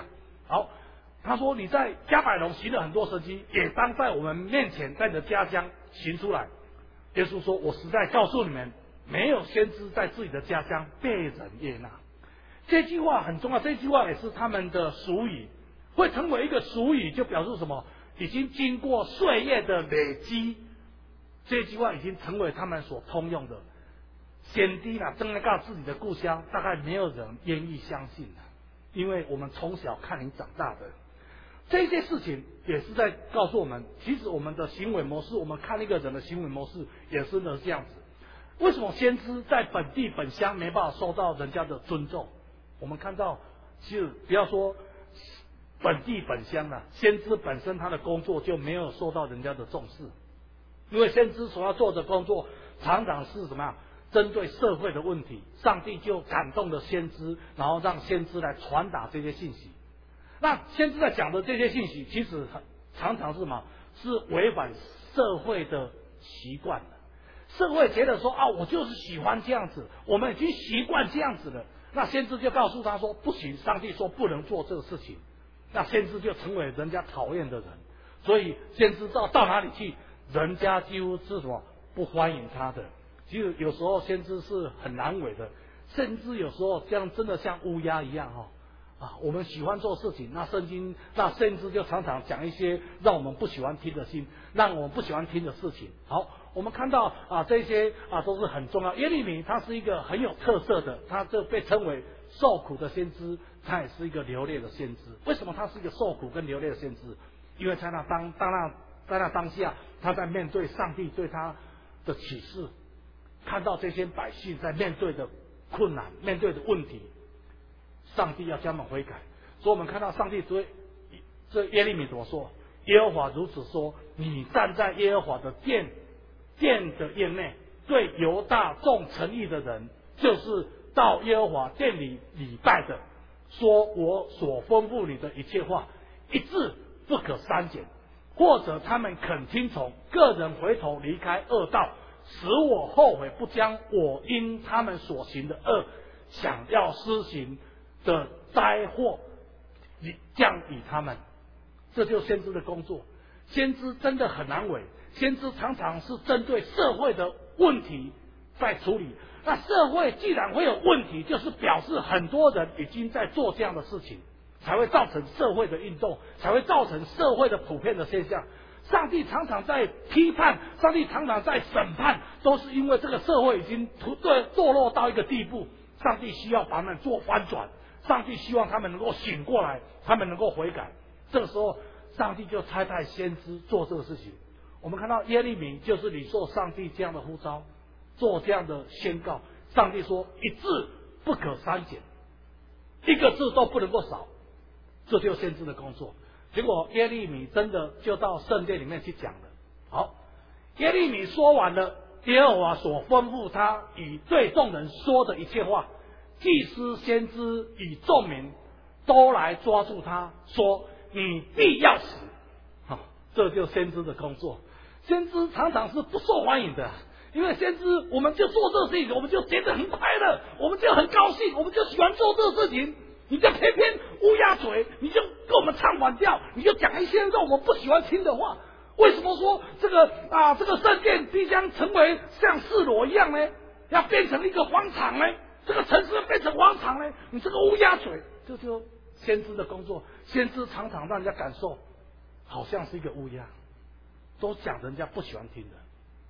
好，他说你在加百农行了很多神迹，也当在我们面前，在你的家乡行出来。耶稣说：“我实在告诉你们，没有先知在自己的家乡被人悦纳。”这句话很重要，这句话也是他们的俗语，会成为一个俗语，就表示什么？已经经过岁月的累积，这句话已经成为他们所通用的。先知啦，真的告自己的故乡，大概没有人愿意相信的，因为我们从小看你长大的。这些事情也是在告诉我们，其实我们的行为模式，我们看一个人的行为模式也是这样子。为什么先知在本地本乡没办法受到人家的尊重？我们看到，其实不要说本地本乡了，先知本身他的工作就没有受到人家的重视，因为先知所要做的工作常常是什么样？针对社会的问题，上帝就感动了先知，然后让先知来传达这些信息。那先知在讲的这些信息，其实常常是什么？是违反社会的习惯的。社会觉得说啊，我就是喜欢这样子，我们已经习惯这样子了。那先知就告诉他说，不行，上帝说不能做这个事情。那先知就成为人家讨厌的人，所以先知到到哪里去，人家几乎是什么不欢迎他的。其实有时候先知是很难为的，甚至有时候这样真的像乌鸦一样哈、哦、啊！我们喜欢做事情，那圣经那先知就常常讲一些让我们不喜欢听的心，让我们不喜欢听的事情。好，我们看到啊这些啊都是很重要。耶利米他是一个很有特色的，他这被称为受苦的先知，他也是一个流泪的先知。为什么他是一个受苦跟流泪的先知？因为在那当当那在那当下，他在面对上帝对他的启示。看到这些百姓在面对的困难、面对的问题，上帝要将他们悔改。所以我们看到上帝对这耶利米怎么说？耶和华如此说：你站在耶和华的殿殿的院内，对犹大众诚意的人，就是到耶和华殿里礼拜的，说我所吩咐你的一切话，一字不可删减，或者他们肯听从，个人回头离开恶道，使我后悔，不将我因他们所行的恶想要施行的灾祸降与他们。这就是先知的工作。先知真的很难为，先知常常是针对社会的问题在处理。那社会既然会有问题，就是表示很多人已经在做这样的事情，才会造成社会的运动，才会造成社会的普遍的现象。上帝常常在批判，上帝常常在审判，都是因为这个社会已经堕落到一个地步，上帝需要把他们做翻转，上帝希望他们能够醒过来，他们能够悔改。这个时候上帝就差派先知做这个事情。我们看到耶利米就是领受上帝这样的呼召，做这样的宣告。上帝说一字不可删减，一个字都不能够少，这就是先知的工作。结果耶利米真的就到圣殿里面去讲了。好，耶利米说完了耶和华所吩咐他与对众人说的一切话，祭司先知与众民都来抓住他，说你必要死。好，这就是先知的工作。先知常常是不受欢迎的，因为先知我们就做这个事情，我们就觉得很快乐，我们就很高兴，我们就喜欢做这个事情。你就偏偏乌鸦嘴，你就跟我们唱反调，你就讲一些让我们不喜欢听的话。为什么说这个啊这个圣殿必将成为像示罗一样呢？要变成一个荒场呢？这个城市要变成荒场呢？你这个乌鸦嘴，这就先知的工作。先知常常让人家感受好像是一个乌鸦，都讲人家不喜欢听的。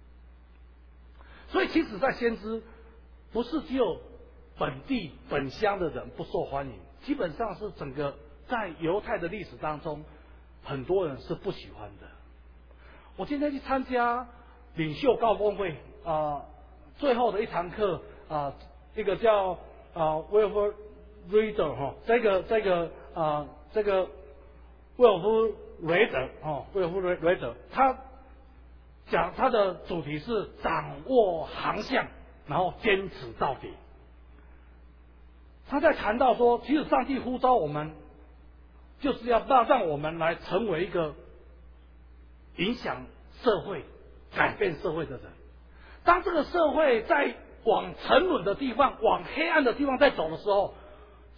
所以其实在先知不是只有本地本乡的人不受欢迎，基本上是整个在犹太的历史当中，很多人是不喜欢的。我今天去参加领袖高峰会啊、呃，最后的一堂课啊、呃，一个叫啊 Wilford Reader 哈，这个这个啊、呃、这个威尔夫雷德哦，威尔夫雷雷德，他讲他的主题是掌握航向，然后坚持到底。他在谈到说，其实上帝呼召我们，就是要让让我们来成为一个影响社会、改变社会的人。当这个社会在往沉沦的地方、往黑暗的地方在走的时候，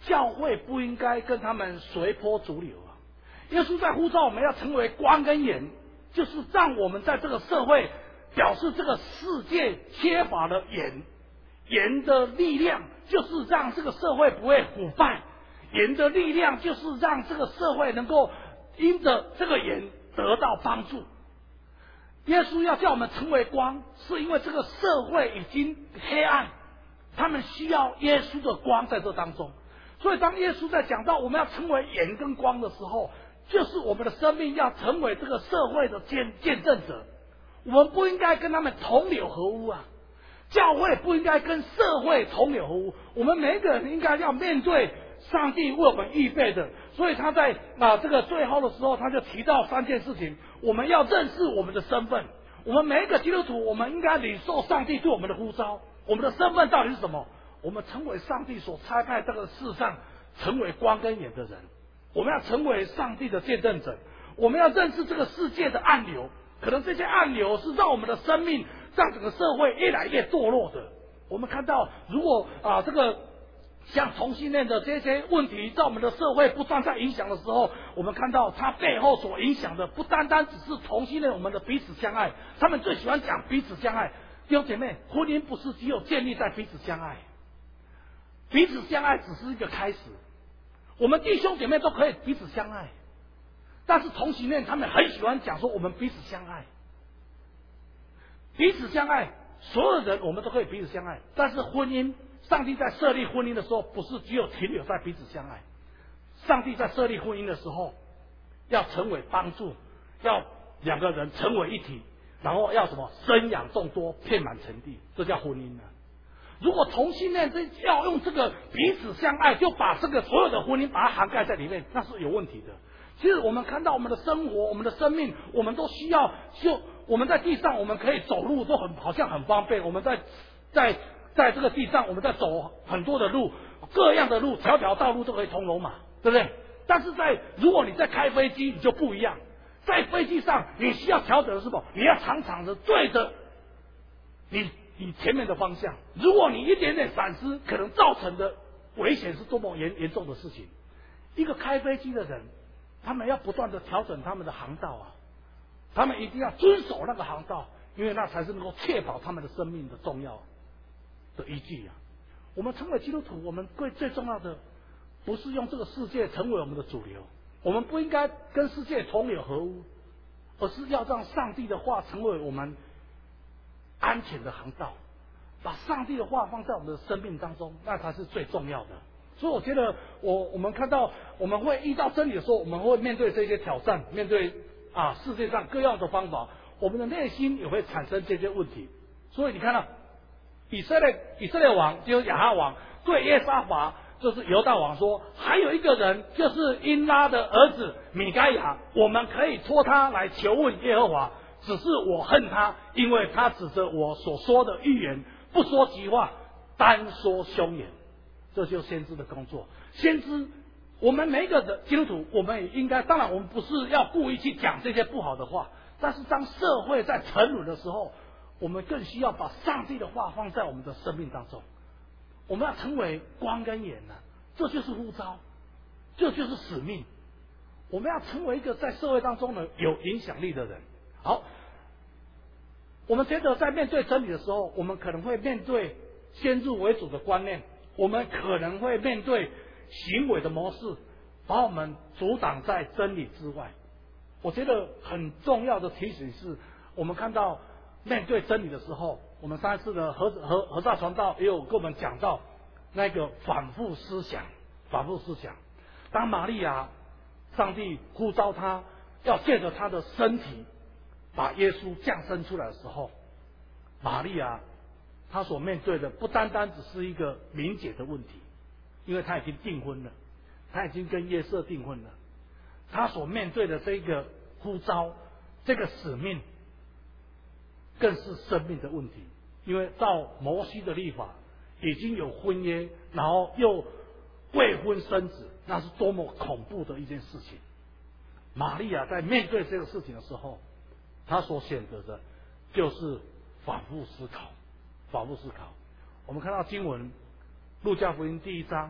教会不应该跟他们随波逐流啊。耶稣在呼召我们要成为光跟盐，就是让我们在这个社会表示这个世界缺乏了盐，盐的力量就是让这个社会不会腐败，盐的力量就是让这个社会能够因着这个盐得到帮助。耶稣要叫我们成为光，是因为这个社会已经黑暗，他们需要耶稣的光在这当中。所以当耶稣在讲到我们要成为盐跟光的时候，就是我们的生命要成为这个社会的见见证者。我们不应该跟他们同流合污啊，教会不应该跟社会同流合污，我们每一个人应该要面对上帝为我们预备的。所以他在啊这个最后的时候，他就提到三件事情，我们要认识我们的身份。我们每一个基督徒，我们应该领受上帝对我们的呼召。我们的身份到底是什么？我们成为上帝所差派这个世上成为光跟盐的人，我们要成为上帝的见证者。我们要认识这个世界的暗流，可能这些暗流是让我们的生命，让整个社会越来越堕落的。我们看到，如果啊这个像同性恋的这些问题在我们的社会不断在影响的时候，我们看到它背后所影响的不单单只是同性恋我们的彼此相爱，他们最喜欢讲彼此相爱。弟兄姐妹，婚姻不是只有建立在彼此相爱，彼此相爱只是一个开始，我们弟兄姐妹都可以彼此相爱，但是同性恋他们很喜欢讲说我们彼此相爱，彼此相爱，所有人我们都可以彼此相爱，但是婚姻，上帝在设立婚姻的时候，不是只有停留在彼此相爱。上帝在设立婚姻的时候，要成为帮助，要两个人成为一体，然后要什么生养众多，遍满全地，这叫婚姻啊。如果同性恋这要用这个彼此相爱，就把这个所有的婚姻把它涵盖在里面，那是有问题的。其实我们看到我们的生活，我们的生命，我们都需要，就我们在地上我们可以走路都很好像很方便，我们在在在这个地上我们在走很多的路，各样的路，条条道路都可以通罗马，对不对？但是在如果你在开飞机，你就不一样，在飞机上你需要调整的是什么？你要常常的对着你你前面的方向，如果你一点点闪失，可能造成的危险是多么严严重的事情。一个开飞机的人，他们要不断的调整他们的航道啊，他们一定要遵守那个航道，因为那才是能够确保他们的生命的重要的依据啊。我们成为基督徒，我们最最重要的不是用这个世界成为我们的主流，我们不应该跟世界同流合污，而是要让上帝的话成为我们安全的航道，把上帝的话放在我们的生命当中，那才是最重要的。所以我觉得我我们看到我们会遇到真理的时候，我们会面对这些挑战，面对啊世界上各样的方法，我们的内心也会产生这些问题。所以你看到以色列以色列王就是亚哈王对耶沙法就是犹大王说，还有一个人就是因拉的儿子米该亚，我们可以托他来求问耶和华，只是我恨他，因为他指着我所说的预言不说吉话，单说凶言。这就是先知的工作。先知，我们每一个的基督徒，我们也应该，当然我们不是要故意去讲这些不好的话，但是当社会在沉沦的时候，我们更需要把上帝的话放在我们的生命当中。我们要成为光跟盐呢、啊，这就是呼召，这就是使命。我们要成为一个在社会当中呢有影响力的人。好，我们觉得在面对真理的时候，我们可能会面对先入为主的观念，我们可能会面对行为的模式，把我们阻挡在真理之外。我觉得很重要的提醒是，我们看到面对真理的时候，我们上一次的和和和大传道也有跟我们讲到那个反复思想，反复思想。当玛利亚，上帝呼召她要借着她的身体把耶稣降生出来的时候，玛利亚她所面对的不单单只是一个名节的问题，因为她已经订婚了，她已经跟约瑟订婚了。她所面对的这个呼召，这个使命，更是生命的问题。因为照摩西的律法，已经有婚约，然后又未婚生子，那是多么恐怖的一件事情。玛利亚在面对这个事情的时候，她所选择的就是反复思考。反复思考，我们看到经文，路加福音第一章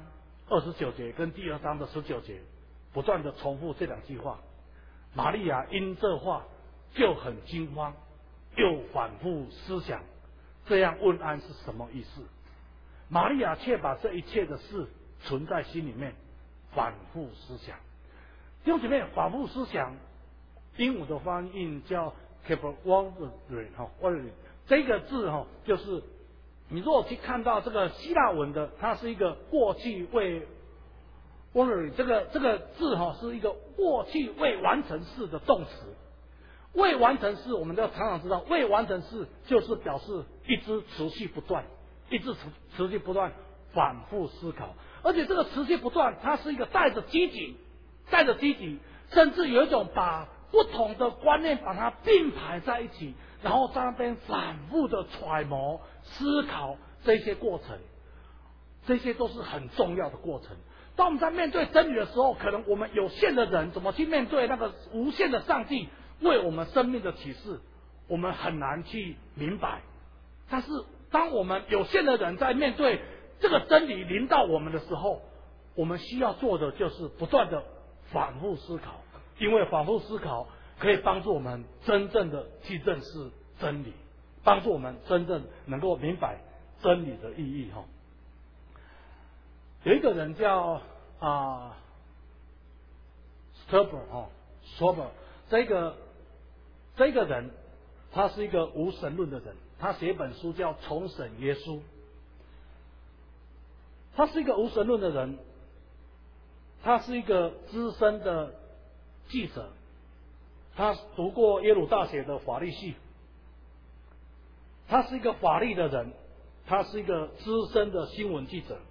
二十九节跟第二章的十九节，不断的重复这两句话。玛利亚因这话就很惊慌，又反复思想，这样问安是什么意思？玛利亚却把这一切的事存在心里面，反复思想。弟兄姐妹，反复思想，英文的翻译叫 keep wondering 哈 wondering 这个字哈，就是你如果去看到这个希腊文的，它是一个过去未 wondering 这个这个字哈，是一个过去未完成式的动词。未完成式，我们要常常知道，未完成式就是表示一直持续不断，一直持持续不断，反复思考。而且这个持续不断，它是一个带着积极，带着积极，甚至有一种把不同的观念把它并排在一起，然后在那边反复的揣摩、思考这些过程，这些都是很重要的过程。当我们在面对真理的时候，可能我们有限的人怎么去面对那个无限的上帝为我们生命的启示，我们很难去明白。但是当我们有限的人在面对这个真理临到我们的时候，我们需要做的就是不断的反复思考，因为反复思考可以帮助我们真正的去认识真理，帮助我们真正能够明白真理的意义。哈，有一个人叫啊 Sturber 哈 Sturber 这个这个人，他是一个无神论的人，他写一本书叫《重审耶稣》。他是一个无神论的人，他是一个资深的记者，他读过耶鲁大学的法律系，他是一个法律的人，他是一个资深的新闻记者。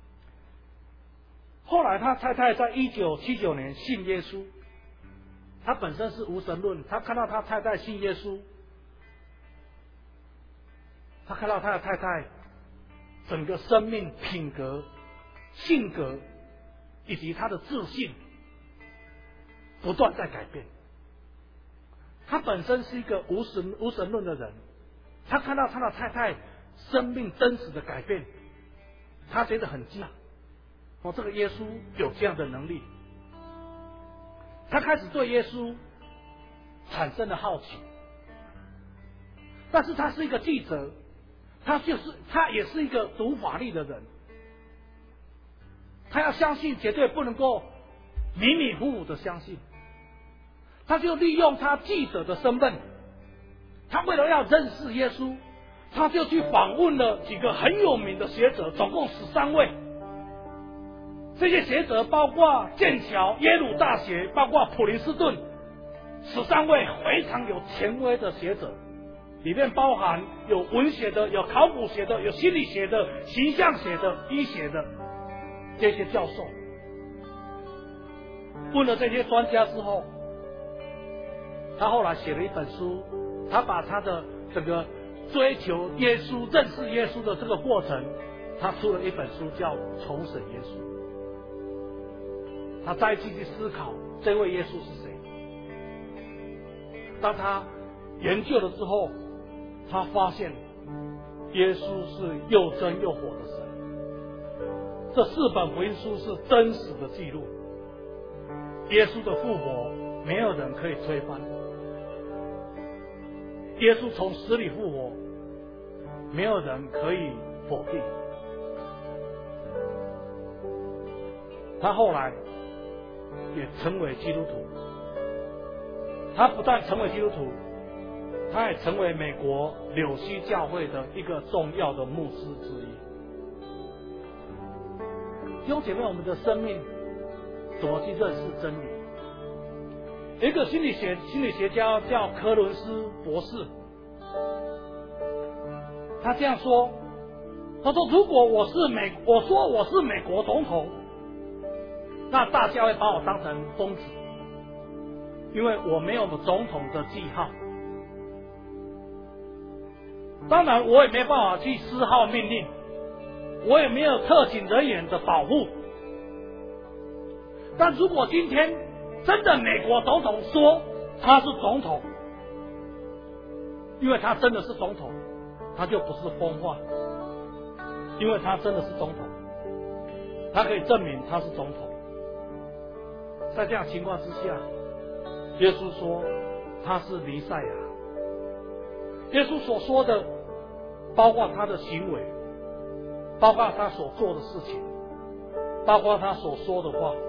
后来他太太在一九七九年信耶稣，他本身是无神论，他看到他太太信耶稣，他看到他的太太整个生命品格、性格以及他的自信不断在改变。他本身是一个无神无神论的人，他看到他的太太生命真实的改变，他觉得很惊讶。哦，这个耶稣有这样的能力，他开始对耶稣产生了好奇。但是他是一个记者，他就是他也是一个读法律的人，他要相信绝对不能够迷迷糊糊的相信，他就利用他记者的身份，他为了要认识耶稣，他就去访问了几个很有名的学者，总共十三位。这些学者包括剑桥、耶鲁大学，包括普林斯顿，十三位非常有权威的学者，里面包含有文学的、有考古学的、有心理学的、形象学的、医学的这些教授。问了这些专家之后，他后来写了一本书，他把他的整个追求耶稣、认识耶稣的这个过程，他出了一本书叫《重审耶稣》。他再继续思考这位耶稣是谁。当他研究了之后，他发现耶稣是又真又活的神。这四本福音书是真实的记录，耶稣的复活没有人可以推翻，耶稣从死里复活没有人可以否定。他后来也成为基督徒，他不但成为基督徒，他也成为美国柳溪教会的一个重要的牧师之一。弟兄姐妹，我们的生命怎么去认识真理？有一个心理学心理学家叫科伦斯博士，他这样说，他说如果我是美我说我是美国总统，那大家会把我当成疯子，因为我没有总统的记号。当然我也没办法去施号命令，我也没有特警人员的保护。但如果今天真的美国总统说他是总统，因为他真的是总统，他就不是疯话，因为他真的是总统。 他可以证明他是总统。在这样情况之下，耶稣说他是弥赛亚。耶稣所说的包括他的行为，包括他所做的事情，包括他所说的话。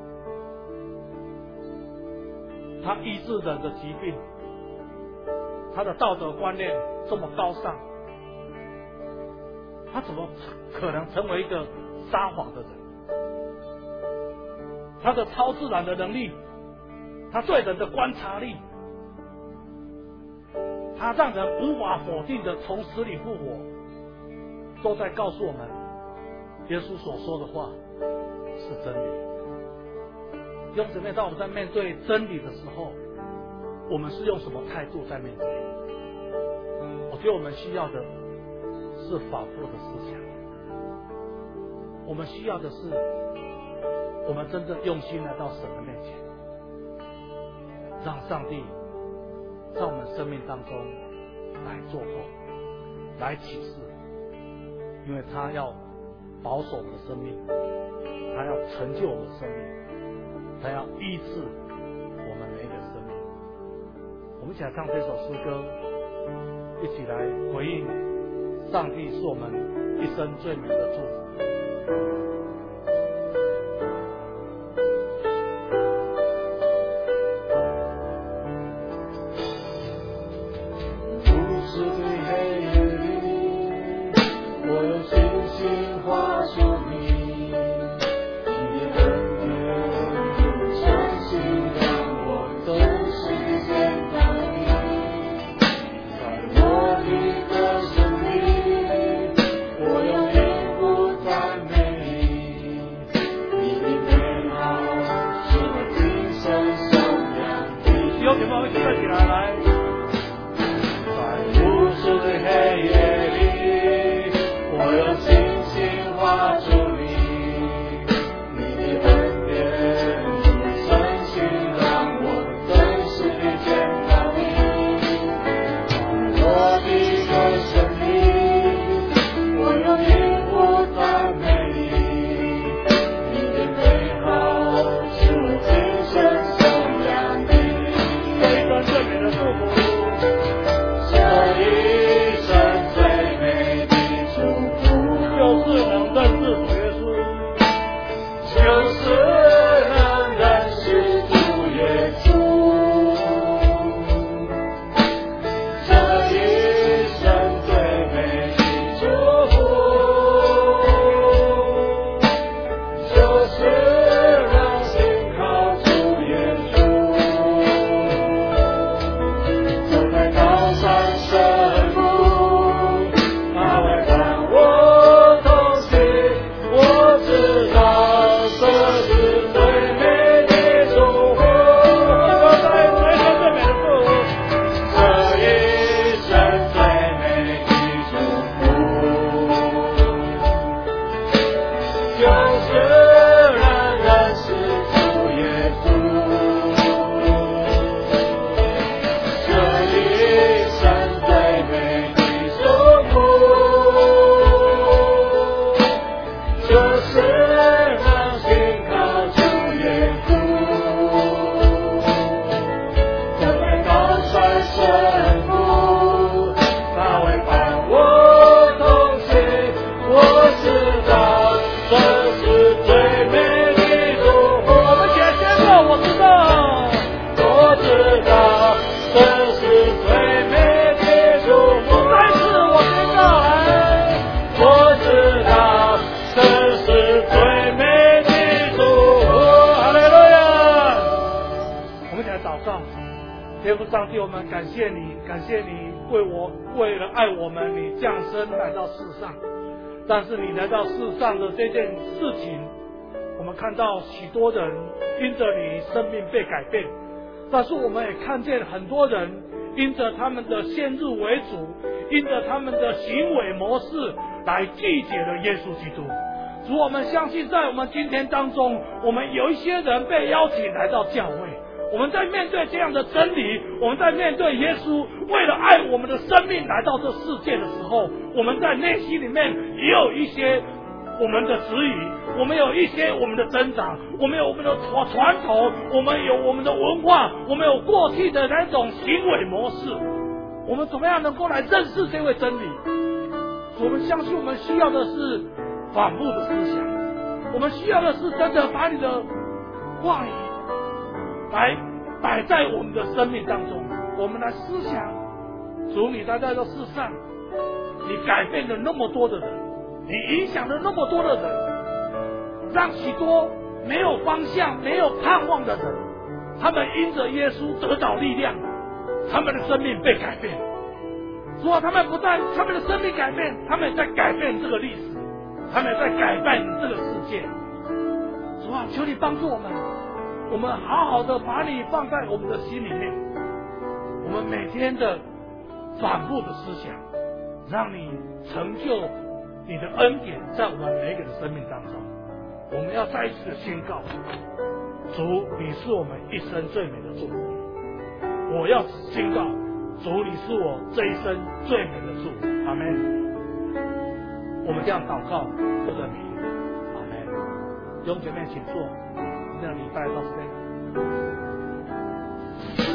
他医治人的疾病，他的道德观念这么高尚，他怎么可能成为一个撒谎的人？他的超自然的能力，他对人的观察力，他让人无法否定的从死里复活，都在告诉我们，耶稣所说的话是真理。弟兄姊妹，当我们在面对真理的时候，我们是用什么态度在面对？我觉得我们需要的是反复的思想，我们需要的是我们真正用心来到神的面前，让上帝在我们生命当中来做工，来启示，因为他要保守我们的生命，他要成就我们的生命，他要医治我们每一个生命。我们一起来唱这首诗歌，一起来回应上帝是我们一生最美的祝福。天父上帝，我们感谢你，感谢你为我为了爱我们，你降生来到世上。但是你来到世上的这件事情，我们看到许多人因着你生命被改变，但是我们也看见很多人因着他们的先入为主，因着他们的行为模式来拒绝了耶稣基督。主，我们相信在我们今天当中，我们有一些人被邀请来到教会，我们在面对这样的真理，我们在面对耶稣为了爱我们的生命来到这世界的时候，我们在内心里面也有一些我们的词语，我们有一些我们的增长，我们有我们的传传统，我们有我们的文化，我们有过去的那种行为模式，我们怎么样能够来认识这位真理？我们相信我们需要的是反复的思想，我们需要的是真的把你的话语来摆在我们的生命当中，我们来思想，主你在这个世上，你改变了那么多的人，你影响了那么多的人，让许多没有方向没有盼望的人，他们因着耶稣得到力量，他们的生命被改变。主啊，他们不但他们的生命改变，他们也在改变这个历史，他们也在改变这个世界。主啊，求你帮助我们，我们好好的把你放在我们的心里面，我们每天的反复的思想，让你成就你的恩典在我们每一个的生命当中。我们要再一次的宣告，主，你是我们一生最美的祝福。我要宣告，主，你是我这一生最美的祝福。阿们。我们这样祷告，主的名，阿们。弟兄姐妹，请坐。这样礼拜到这边。